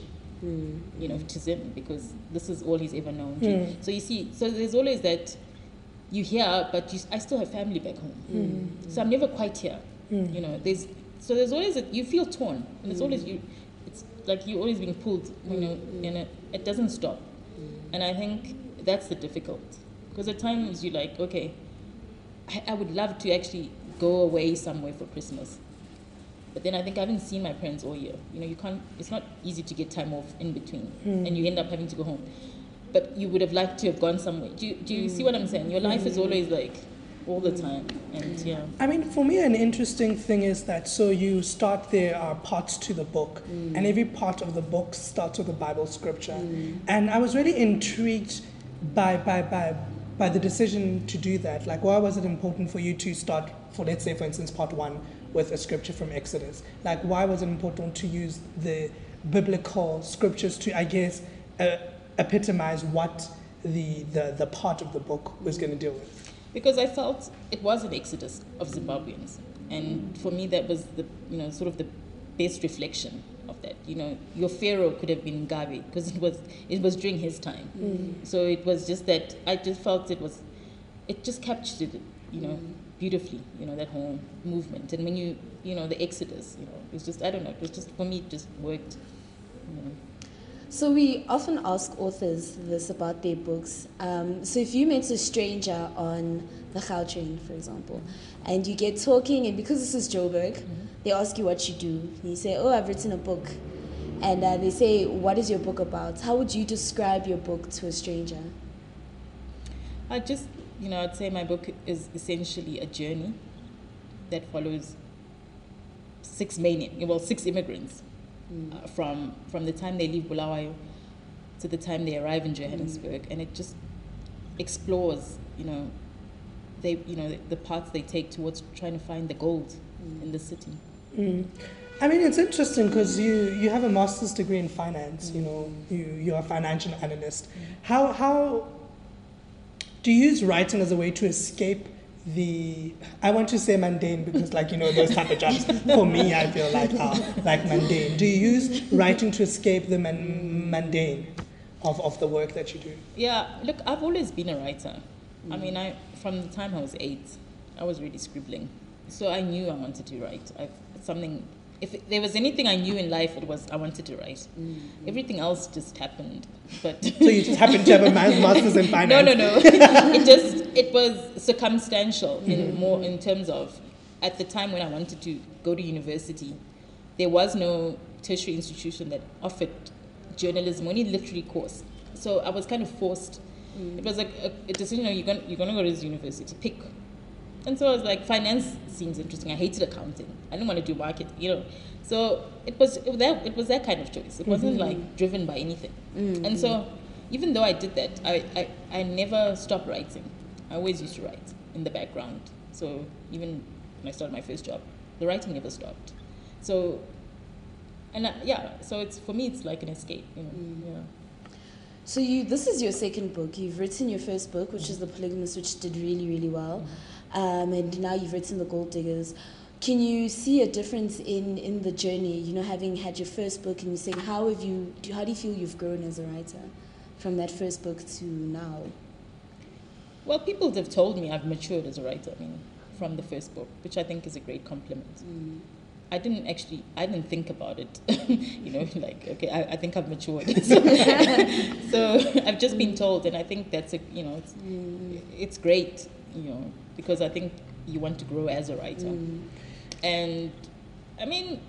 to Zim, because this is all he's ever known. So you see, so there's always that, you here, but I still have family back home. So I'm never quite here. There's always you feel torn, and it's always it's like you're always being pulled, and it doesn't stop. And I think that's the difficult, because at times you're like, okay, I would love to actually go away somewhere for Christmas, but then I think I haven't seen my parents all year. You can't. It's not easy to get time off in between, and you end up having to go home. But you would have liked to have gone somewhere. Do you see what I'm saying? Your life is always like all the time, and yeah. I mean, for me, an interesting thing is that so you start, there are parts to the book, and every part of the book starts with a Bible scripture, and I was really intrigued by the decision to do that. Like, why was it important for you to start, let's say, for instance, part 1 with a scripture from Exodus? Like, why was it important to use the biblical scriptures to, I guess, epitomize what the part of the book was going to deal with? Because I felt it was an exodus of Zimbabweans, and for me that was the sort of the best reflection of that. Your pharaoh could have been Mugabe because it was during his time. So it was just that I just felt it was it just captured it, beautifully, that whole movement. And when the Exodus, it was just, I don't know, it was just, for me, it just worked. So we often ask authors this about their books. So if you met a stranger on the Gautrain, for example, and you get talking, and because this is Joburg, they ask you what you do. And you say, oh, I've written a book. And they say, what is your book about? How would you describe your book to a stranger? I'd say my book is essentially a journey that follows six immigrants from the time they leave Bulawayo to the time they arrive in Johannesburg, and it just explores, the paths they take towards trying to find the gold in the city. I mean, it's interesting because you have a master's degree in finance. You're a financial analyst. How do you use writing as a way to escape I want to say mundane because, those type of jobs, for me, I feel like mundane. Do you use writing to escape the mundane of the work that you do? Yeah, look, I've always been a writer. I mean, from the time I was 8, I was really scribbling. So I knew I wanted to write. If there was anything I knew in life, it was I wanted to write. Everything else just happened. But so you just happened to have a master's in finance? No. It was circumstantial in terms of, at the time when I wanted to go to university, there was no tertiary institution that offered journalism, only literary course. So I was kind of forced. It was like a decision, you're going to go to this university, pick. And so I was like, finance seems interesting. I hated accounting. I didn't want to do marketing, So it was that kind of choice. It wasn't like driven by anything. And so even though I did that, I never stopped writing. I always used to write in the background. So even when I started my first job, the writing never stopped. So, so for me, it's like an escape, Yeah. So this is your second book. You've written your first book, which is The Polygamist, which did really, really well. And now you've written The Gold Diggers. Can you see a difference in the journey, having had your first book, and you're saying, how do you feel you've grown as a writer from that first book to now? Well, people have told me I've matured as a writer, from the first book, which I think is a great compliment. I didn't think about it, okay, I think I've matured. So I've just been told, and I think that's it's great, because I think you want to grow as a writer. And I mean,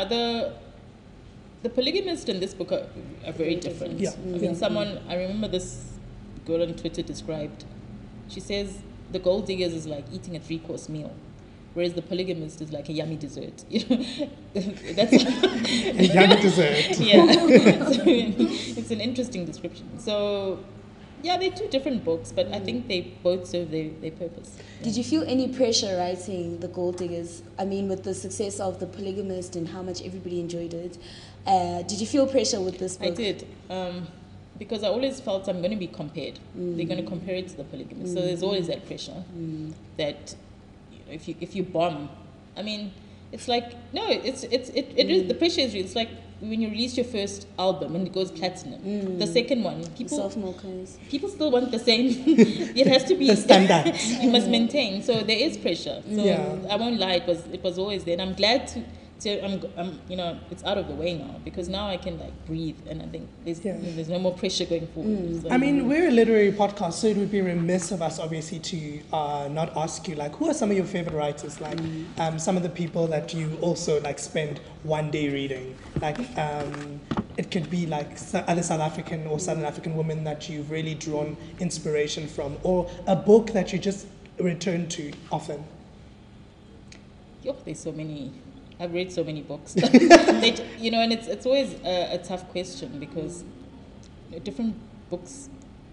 the Polygamist and this book are very different. Yeah. I remember this girl on Twitter described, she says, The Gold Diggers is like eating a 3-course meal, whereas The Polygamist is like a yummy dessert. That's a yummy dessert. Yeah, it's an interesting description. So, they're two different books, but I think they both serve their purpose. Did you feel any pressure writing The Gold Diggers? I mean, with the success of The Polygamist and how much everybody enjoyed it, did you feel pressure with this book? I did. Because I always felt I'm going to be compared. They're going to compare it to The Polygamist. So there's always that pressure that if you bomb, I mean, it's like, no, it is, the pressure is real. It's like when you release your first album and it goes platinum. The second one, people still want the same. It has to be the standard. You must maintain. So there is pressure. So I won't lie, it was always there. And I'm glad I'm it's out of the way now, because now I can breathe, and I think there's no more pressure going forward. So. I mean, we're a literary podcast, so it would be remiss of us, obviously, to not ask you who are some of your favorite writers, some of the people that you also spend one day reading, it could be other South African or Southern African women that you've really drawn inspiration from, or a book that you just return to often. There's so many. I've read so many books, and it's always a tough question, because different books,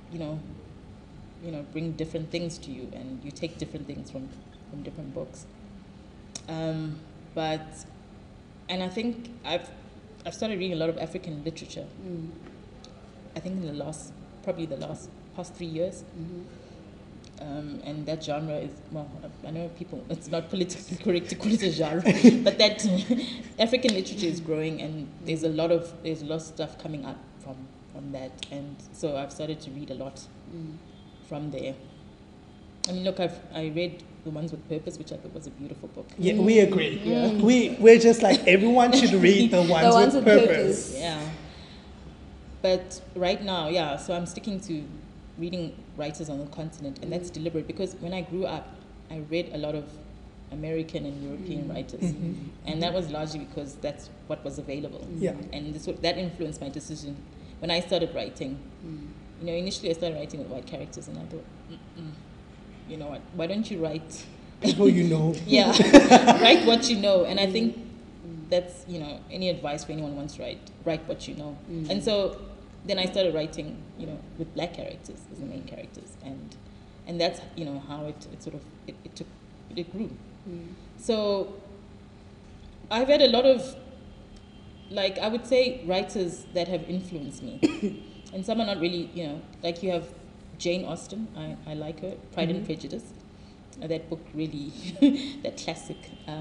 bring different things to you, and you take different things from different books. And I think I've started reading a lot of African literature. I think in the past 3 years. And that genre is, I know it's not politically correct to call it a genre, but that African literature is growing, and there's a lot of stuff coming up from that, and so I've started to read a lot from there. I mean, look, I read The Ones with Purpose, which I thought was a beautiful book. Yeah, we agree. Yeah. We're just like, everyone should read The Ones with Purpose. Yeah. But right now, yeah, so I'm sticking to reading writers on the continent, and that's deliberate because when I grew up, I read a lot of American and European writers, and that was largely because that's what was available. Yeah. And that influenced my decision when I started writing. You know, initially I started writing with white characters, and I thought, you know what? Why don't you write People you know. Yeah, write what you know, and I think that's, you know, any advice for anyone wants to write what you know. And so then I started writing, you know, with black characters as the main characters, and that's, you know, how it grew. So I've had a lot of, like, I would say, writers that have influenced me, and some are not really, you know, like you have Jane Austen. I like her. Pride and Prejudice. That book really, that classic,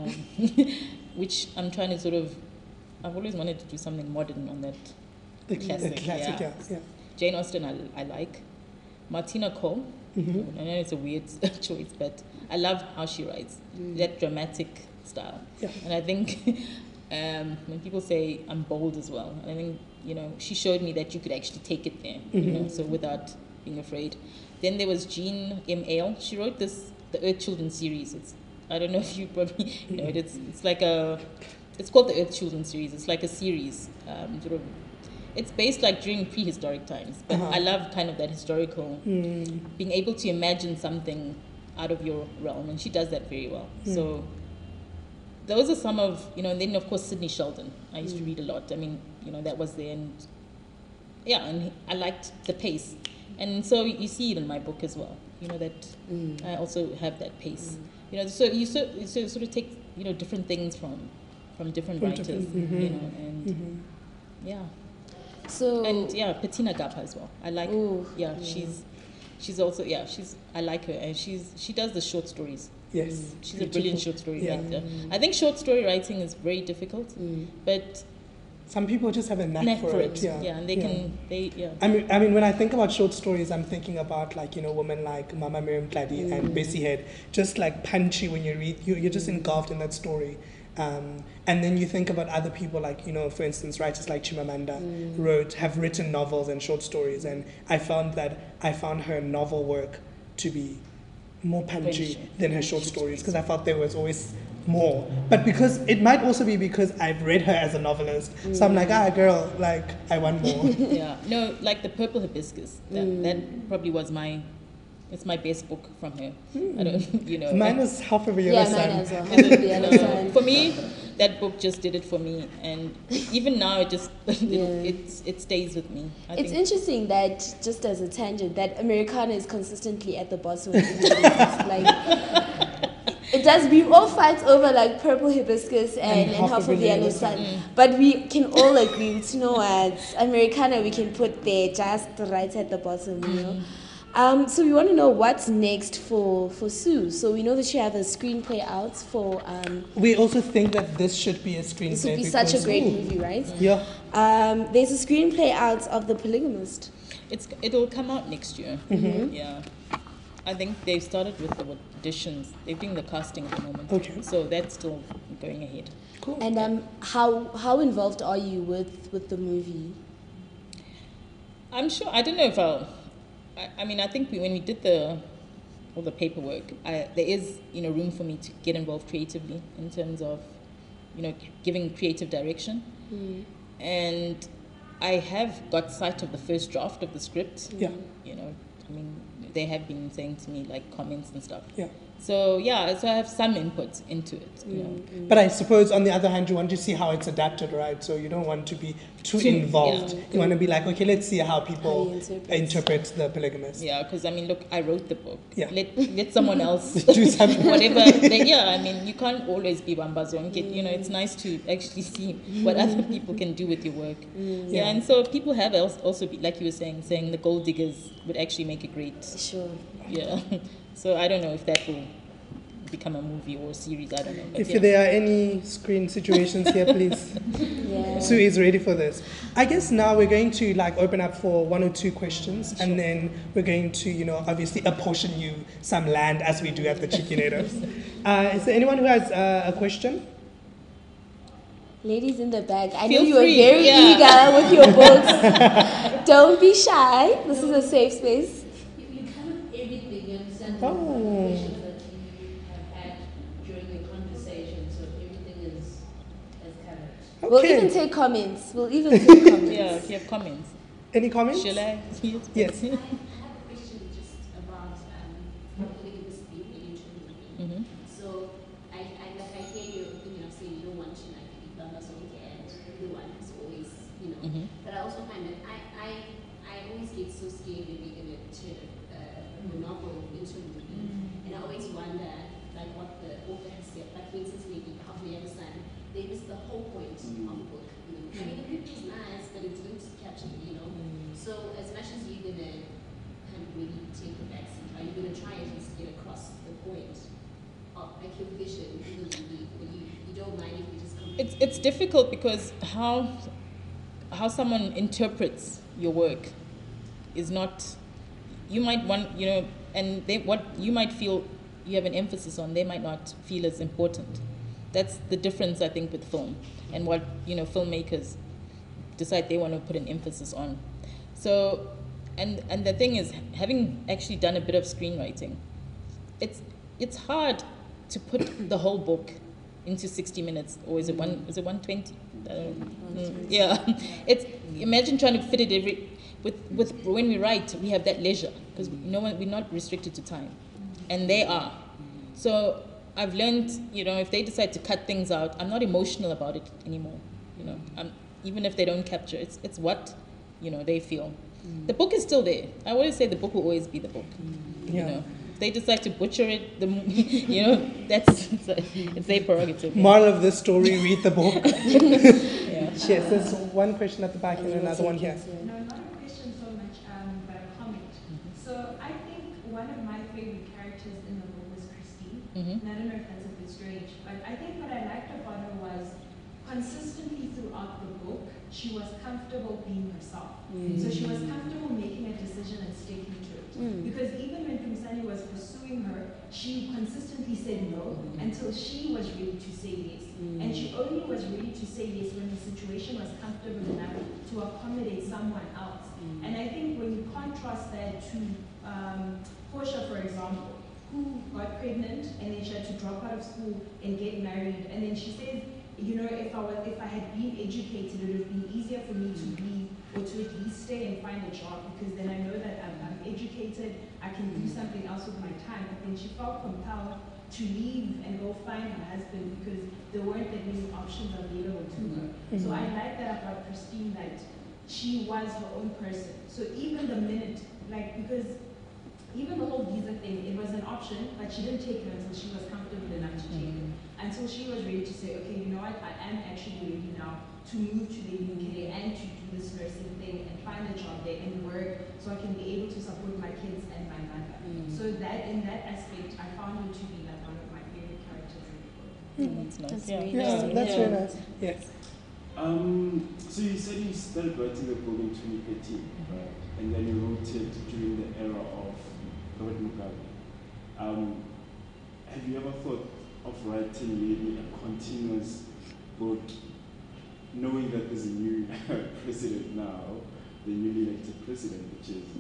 which I'm trying to sort of, I've always wanted to do something modern on that classic. Yeah. Jane Austen I like. Martina Cole, I know it's a weird choice, but I love how she writes, that dramatic style. Yeah. And I think when people say I'm bold as well, I think, you know, she showed me that you could actually take it there, you know, so without being afraid. Then there was Jean M. Ale. She wrote the Earth Children series. I don't know if you probably know it. It's like it's called the Earth Children series. It's like a series, sort of. It's based like during prehistoric times, but I love kind of that historical, being able to imagine something out of your realm, and she does that very well. So those are some of, you know, and then of course Sidney Sheldon. I used to read a lot. I mean, you know, that was there, and yeah, and I liked the pace. And so you see it in my book as well, you know, that I also have that pace. You know, so you sort of take, you know, different things from different writers, you know, and yeah. So And yeah, Bettina Gappa as well. I like, she's also, I like her, and she does the short stories. Yes. She's a brilliant short story Yeah. writer. I think short story writing is very difficult, but Some people just have a knack for it. Yeah, and they I mean, when I think about short stories, I'm thinking about, like, you know, women like Mama Miriam Tladi and Bessie Head, just like punchy when you read. You're just engulfed in that story. And then you think about other people, like, you know, for instance, writers like Chimamanda have written novels and short stories, and I found her novel work to be more punchy than her short stories, because I felt there was always more. But because it might also be because I've read her as a novelist, so I'm like, girl, like, I want more. Yeah, no, like The Purple Hibiscus. That probably was it's my best book from her. I don't, you know. Mine is Half of a Yellow yeah, Sun. mine as well. Half of the Yellow Sun. For me, that book just did it for me, and even now it just it stays with me. It's interesting that, just as a tangent, that Americana is consistently at the bottom of the like. It does. We all fight over like Purple Hibiscus and Half of the Yellow Sun, but we can all agree, you know what, Americana we can put there just right at the bottom, you know. So we want to know what's next for Sue. So we know that you have a screenplay out for. We also think that this should be a screenplay. This would be such a great movie, right? Yeah. There's a screenplay out of The Polygamist. It'll come out next year. Yeah. I think they've started with the auditions. They're doing the casting at the moment. Okay. So that's still going ahead. Cool. And how involved are you with the movie? I'm sure. I don't know if I mean, I think when we did all the paperwork, there is, you know, room for me to get involved creatively in terms of, you know, giving creative direction. And I have got sight of the first draft of the script. Yeah. You know, I mean, they have been saying to me like comments and stuff. Yeah. So yeah, so I have some input into it. You know. But I suppose on the other hand, you want to see how it's adapted, right? So you don't want to be too involved. You want to be like, okay, let's see how people interpret The Polygamist. Yeah, because I mean, look, I wrote the book. Yeah. Let someone else do something. Whatever. I mean, you can't always be Bambazonke. You know, it's nice to actually see what other people can do with your work. Yeah, and so people have also be, like you were saying the Gold Diggers would actually make a great. Sure. Yeah. So I don't know if that will become a movie or a series. I don't know. But If there are any screen situations here, please. Yeah. Sue is ready for this. I guess now we're going to open up for one or two questions, and then we're going to, obviously apportion you some land as we do at the Chickenators. Is there anyone who has a question? Ladies in the back, I Feel know you were free, very yeah. eager with your books. Don't be shy. This is a safe space. You covered everything. You understand the Oh. questions that you have had during the conversation, so everything is covered. We'll Okay. even take comments. yeah, if you have comments. Any comments? Shall I? Yes. I have a question just about putting this thing into a movie. Mhm. So I hear you saying you don't want to be Bambasonke and everyone is always Mhm. But I also find that I always get so scared when we're gonna turn a novel into a movie, and I always wonder what the author has said. Like for instance, maybe Half the Other Sun, they missed the whole point of the book. I mean, the picture's nice, but it didn't capture it. So as much as you're gonna kind of really take the backseat, are you gonna try and just get across the point of your vision in the movie, or you don't mind if you just come? It's difficult because how someone interprets your work is not. You might want and what you might feel you have an emphasis on, they might not feel as important. That's the difference, I think, with film and what filmmakers decide they want to put an emphasis on. So, and the thing is, having actually done a bit of screenwriting, it's hard to put the whole book into 60 minutes, or is it 120? I don't know. Yeah, imagine trying to fit it with when we write, we have that leisure because we're not restricted to time, and they are. So I've learned, if they decide to cut things out, I'm not emotional about it anymore. Even if they don't capture it, it's what they feel. The book is still there. I always say the book will always be the book. Yeah. If they decide to butcher it, it's their prerogative. Moral of this story: read the book. Yeah. Yes, there's one question at the back and another one here. No, not a question so much, but a comment. So I think one of my favorite characters in the book was Christine. Mhm. And I don't know if that's a bit strange, but I think what I liked about her was consistently throughout the book, she was comfortable being herself. So she was comfortable making a decision and sticking to it. Because even when Kumsani was pursuing her, she consistently said no until she was ready to say yes. And she only was ready to say yes when the situation was comfortable enough to accommodate someone else. And I think when you contrast that to Portia, for example, who got pregnant and then she had to drop out of school and get married, and then she says, if I had been educated, it would have been easier for me to leave or to at least stay and find a job, because then I know that I'm educated, I can do something else with my time. But then she felt compelled to leave and go find her husband because there weren't that many options available to her. So I like that about Christine, that she was her own person. So even the minute, because even the whole visa thing, it was an option, but she didn't take it until she was comfortable enough to take it. Until she was ready to say, okay, you know what, I am actually ready now to move to the UK and to do this nursing thing and find a job there and work so I can be able to support my kids and my mother. So that in that aspect, I found her to be one of my favorite characters in the book. That's nice. That's Yeah. very Yeah, that's very nice. Yes. So you said you started writing the book in 2013, right? And then you wrote it during the era of Robert Mugabe. Have you ever thought of writing maybe a continuous book, knowing that there's a new president now, the newly elected president, which is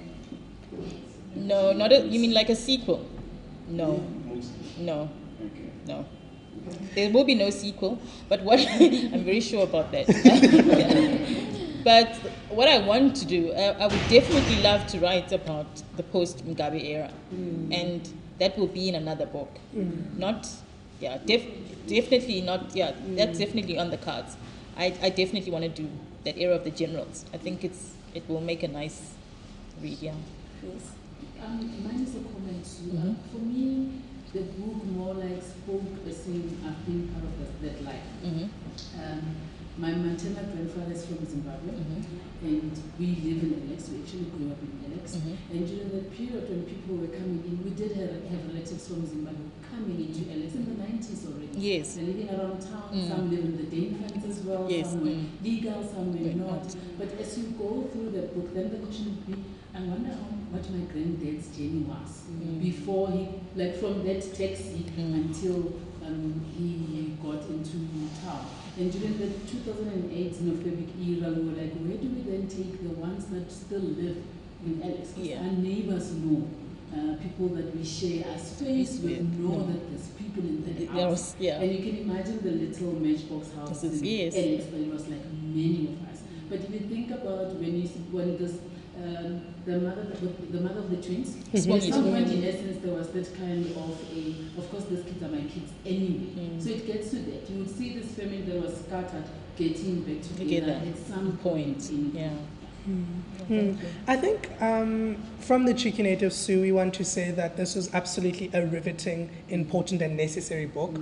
No, you mean like a sequel? No, mostly. no, Okay. no. There will be no sequel, but what I'm very sure about that. But what I want to do, I would definitely love to write about the post-Mugabe era, and that will be in another book. Not, definitely not. Yeah, that's definitely on the cards. I definitely want to do that era of the generals. I think it will make a nice read. Yeah. Yes. Mine is a comment too. For me, the book more like spoke the same. I've been part of that life. My maternal grandfather is from Zimbabwe, and we live in Alex. We actually grew up in Alex. And during that period when people were coming in, we did have relatives from Zimbabwe coming into Alex in the 90s already. Yes. They're living around town. Some live in the Danelands as well. Yes. Some were legal, some were Were not. not. But as you go through the book, then the question would be, I wonder what my granddad's journey was before he, like from that taxi until he got into town. And during the 2008 xenophobic era, we were like, where do we then take the ones that still live in Alex? Because our neighbors know, people that we share our space with know that there's people in the house. And you can imagine the little matchbox houses in Alex, but it was like many of us. But if you think about when this the mother of the twins, at some point in essence there was that kind of course these kids are my kids anyway. So it gets to that. You would see this family that was scattered getting back together at some point in I think from the Cheeky Native Sue, we want to say that this was absolutely a riveting, important and necessary book.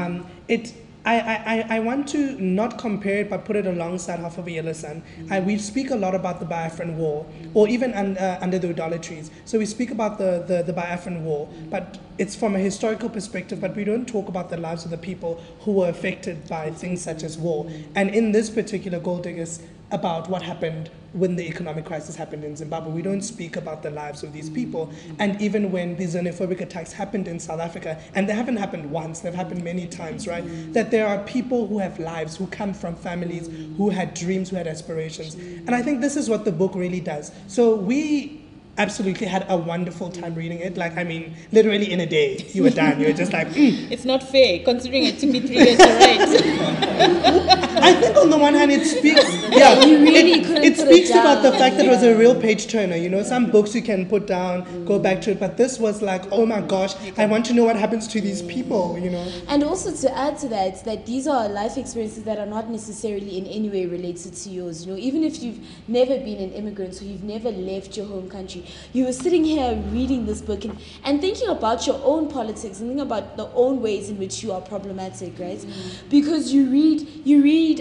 I want to not compare it, but put it alongside Half of a Yellow Sun. We speak a lot about the Biafran War, or even Under the Idolatries. So we speak about the Biafran War, but it's from a historical perspective, but we don't talk about the lives of the people who were affected by things such as war. And in this particular Gold Diggers, about what happened when the economic crisis happened in Zimbabwe. We don't speak about the lives of these people. And even when the xenophobic attacks happened in South Africa, and they haven't happened once, they've happened many times, right? That there are people who have lives, who come from families, who had dreams, who had aspirations. And I think this is what the book really does. So we absolutely had a wonderful time reading it. Like, I mean, literally in a day, you were done. You were just like, It's not fair, considering it took me 3 years to write. I think on the one hand it speaks, You really couldn't it put speaks it about the down. fact that it was a real page turner. You know, some books you can put down, go back to it, but this was like, oh my gosh, I want to know what happens to these people. You know. And also to add to that these are life experiences that are not necessarily in any way related to yours. You know, even if you've never been an immigrant or you've never left your home country, you were sitting here reading this book and thinking about your own politics and thinking about the own ways in which you are problematic, right? Because you read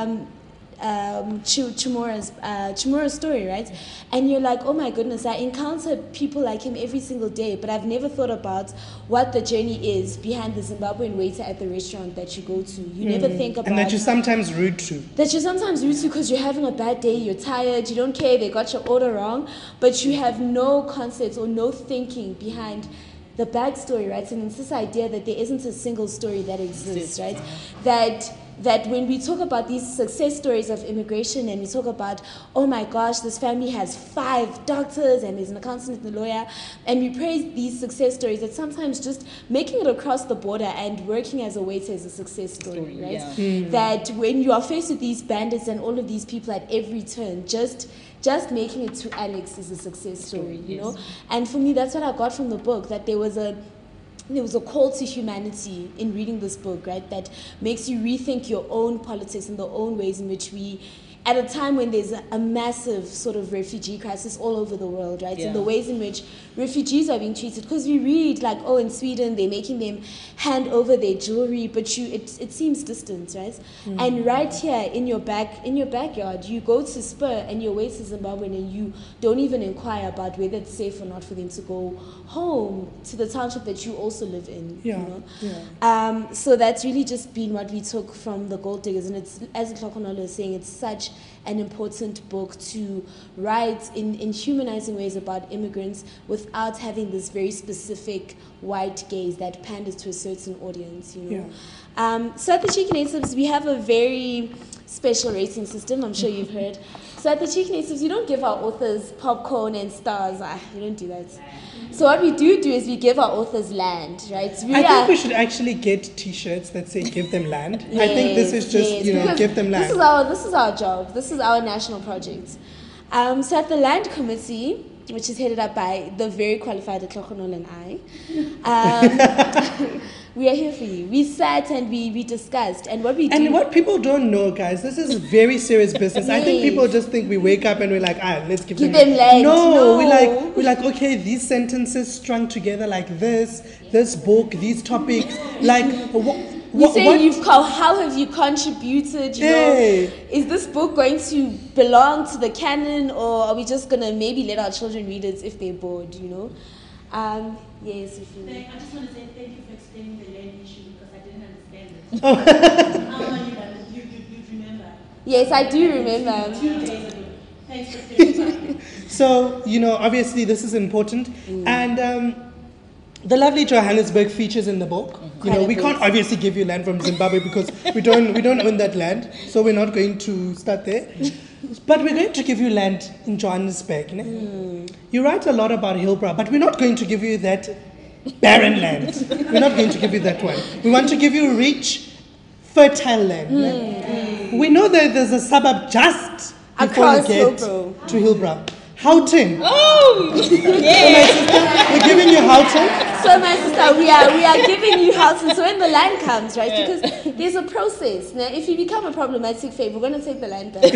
Chimura's story, right? And you're like, oh my goodness, I encounter people like him every single day, but I've never thought about what the journey is behind the Zimbabwean waiter at the restaurant that you go to. You never think about... And that you're sometimes rude to. That you're sometimes rude to because you're having a bad day, you're tired, you don't care, they got your order wrong, but you have no concept or no thinking behind the backstory, right? And it's this idea that there isn't a single story that exists, right? That when we talk about these success stories of immigration and we talk about, oh my gosh, this family has 5 doctors and there's an accountant and a lawyer, and we praise these success stories, that sometimes just making it across the border and working as a waiter is a success story, right? That when you are faced with these bandits and all of these people at every turn, just making it to Alex is a success story, you know? And for me, that's what I got from the book, that there was a call to humanity in reading this book, right? That makes you rethink your own politics and the own ways in which we, at a time when there's a massive sort of refugee crisis all over the world, right? And the ways in which refugees are being treated. Because we read like, oh, in Sweden, they're making them hand over their jewelry, but it seems distant, right? And right here in your backyard, you go to Spur and you're away to Zimbabwe and you don't even inquire about whether it's safe or not for them to go home to the township that you also live in. You know? So that's really just been what we took from the Gold Diggers, and it's, as Tlokonolo is saying, it's such an important book to write in humanizing ways about immigrants without having this very specific white gaze that panders to a certain audience, you know. So at the Cheeky Natives, we have a very special rating system, I'm sure you've heard. So at the Cheeky Natives, we don't give our authors popcorn and stars. We don't do that. So what we do is we give our authors land, right? I think we should actually get T-shirts that say "Give them land." I think this is just give them land. This is our job. This is our national project. So at the Land Committee, which is headed up by the very qualified Tlokonolo and I, we are here for you. We sat and we discussed, and what we do. And what people don't know, guys, this is very serious business. I think people just think we wake up and we're like, let's give them land. No, we're like, okay, these sentences strung together like this book, these topics, like You What- say what- how have you contributed? You know, Hey. is this book going to belong to the canon, or are we just gonna maybe let our children read it if they're bored? You know, yes. If you, I just want to say thank you for explaining the land issue because I didn't understand it. You remember? yes, I do remember. 2 days ago. Thanks for clarifying. So, obviously this is important. And the lovely Johannesburg features in the book. Quite a We bit. can't obviously give you land from Zimbabwe because we don't own that land. So we're not going to start there. But we're going to give you land in Johannesburg. Ne? You write a lot about Hillbrow, but we're not going to give you that barren land. We're not going to give you that one. We want to give you rich, fertile land. Ne? We know that there's a suburb just before Across you get Hillbrow. to Hillbrow. Houghton. Oh, So yeah. my sister, we're giving you Houghton. So my sister, we are giving you houses. So when the land comes, right? Because there's a process. Now, if you become a problematic fave, we're gonna take the land back.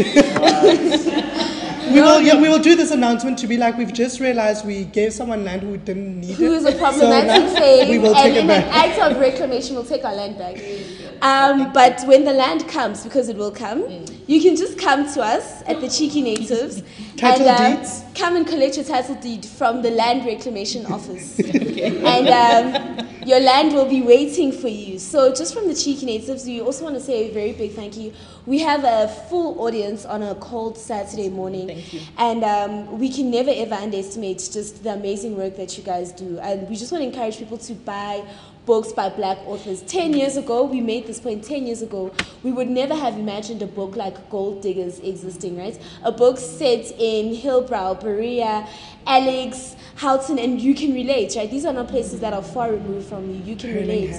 We will do this announcement to be like, we've just realized we gave someone land who didn't need Who it. is a problematic so fave, we will and take it in back. an act of reclamation, we'll take our land back. But when the land comes, because it will come, you can just come to us at the Cheeky Natives Title and deeds. come and collect your title deed from the Land Reclamation Office. And your land will be waiting for you. So just from the Cheeky Natives, we also want to say a very big thank you. We have a full audience on a cold Saturday morning. Thank you. And we can never ever underestimate just the amazing work that you guys do. And we just want to encourage people to buy books by Black authors. 10 years ago, we made this point, 10 years ago, we would never have imagined a book like Gold Diggers existing, right? A book set in Hillbrow, Berea, Alex, Houghton, and you can relate, right? These are not places that are far removed from you. You can relate.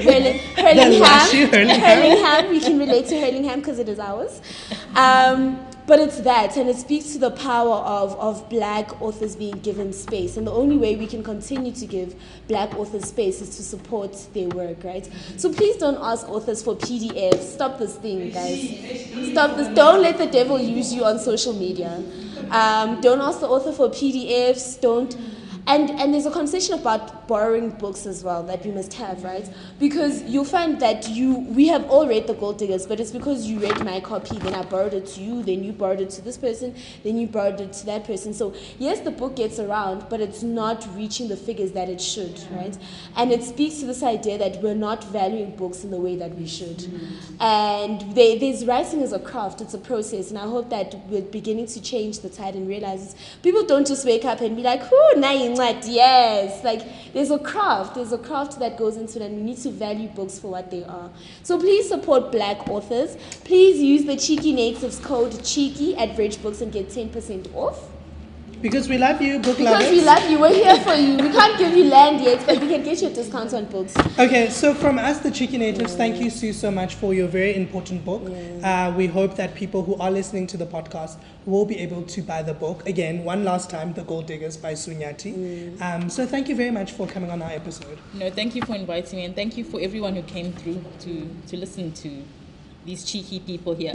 Hurlingham, you can relate to Hurlingham because it is ours. But it's that, and it speaks to the power of Black authors being given space. And the only way we can continue to give Black authors space is to support their work, right? So please don't ask authors for PDFs. Stop this thing, guys. Stop this. Don't let the devil use you on social media. Don't ask the author for PDFs. Don't. And there's a conversation about borrowing books as well that we must have, right? Because you'll find that we have all read The Gold Diggers, but it's because you read my copy, then I borrowed it to you, then you borrowed it to this person, then you borrowed it to that person. So yes, the book gets around, but it's not reaching the figures that it should, right? And it speaks to this idea that we're not valuing books in the way that we should. And there's writing as a craft, it's a process, and I hope that we're beginning to change the tide and realize people don't just wake up and be like, whoo, yes, like there's a craft that goes into it, and we need to value books for what they are. So please support Black authors. Please use the Cheeky Natives code CHEEKY at Bridge Books and get 10% off. Because we love you, book lovers. Because we love you, we're here for you. We can't give you land yet, but we can get you a discount on books. Okay, so from us, the Cheeky Natives, thank you, Sue, so much for your very important book. We hope that people who are listening to the podcast will be able to buy the book. Again, one last time, The Gold Diggers by Sue Nyathi. So thank you very much for coming on our episode. No, thank you for inviting me, and thank you for everyone who came through to listen to these cheeky people here.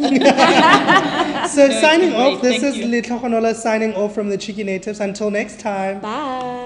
So signing great, off, this thank is you. Litla Honola signing off from the Cheeky Natives. Until next time. Bye.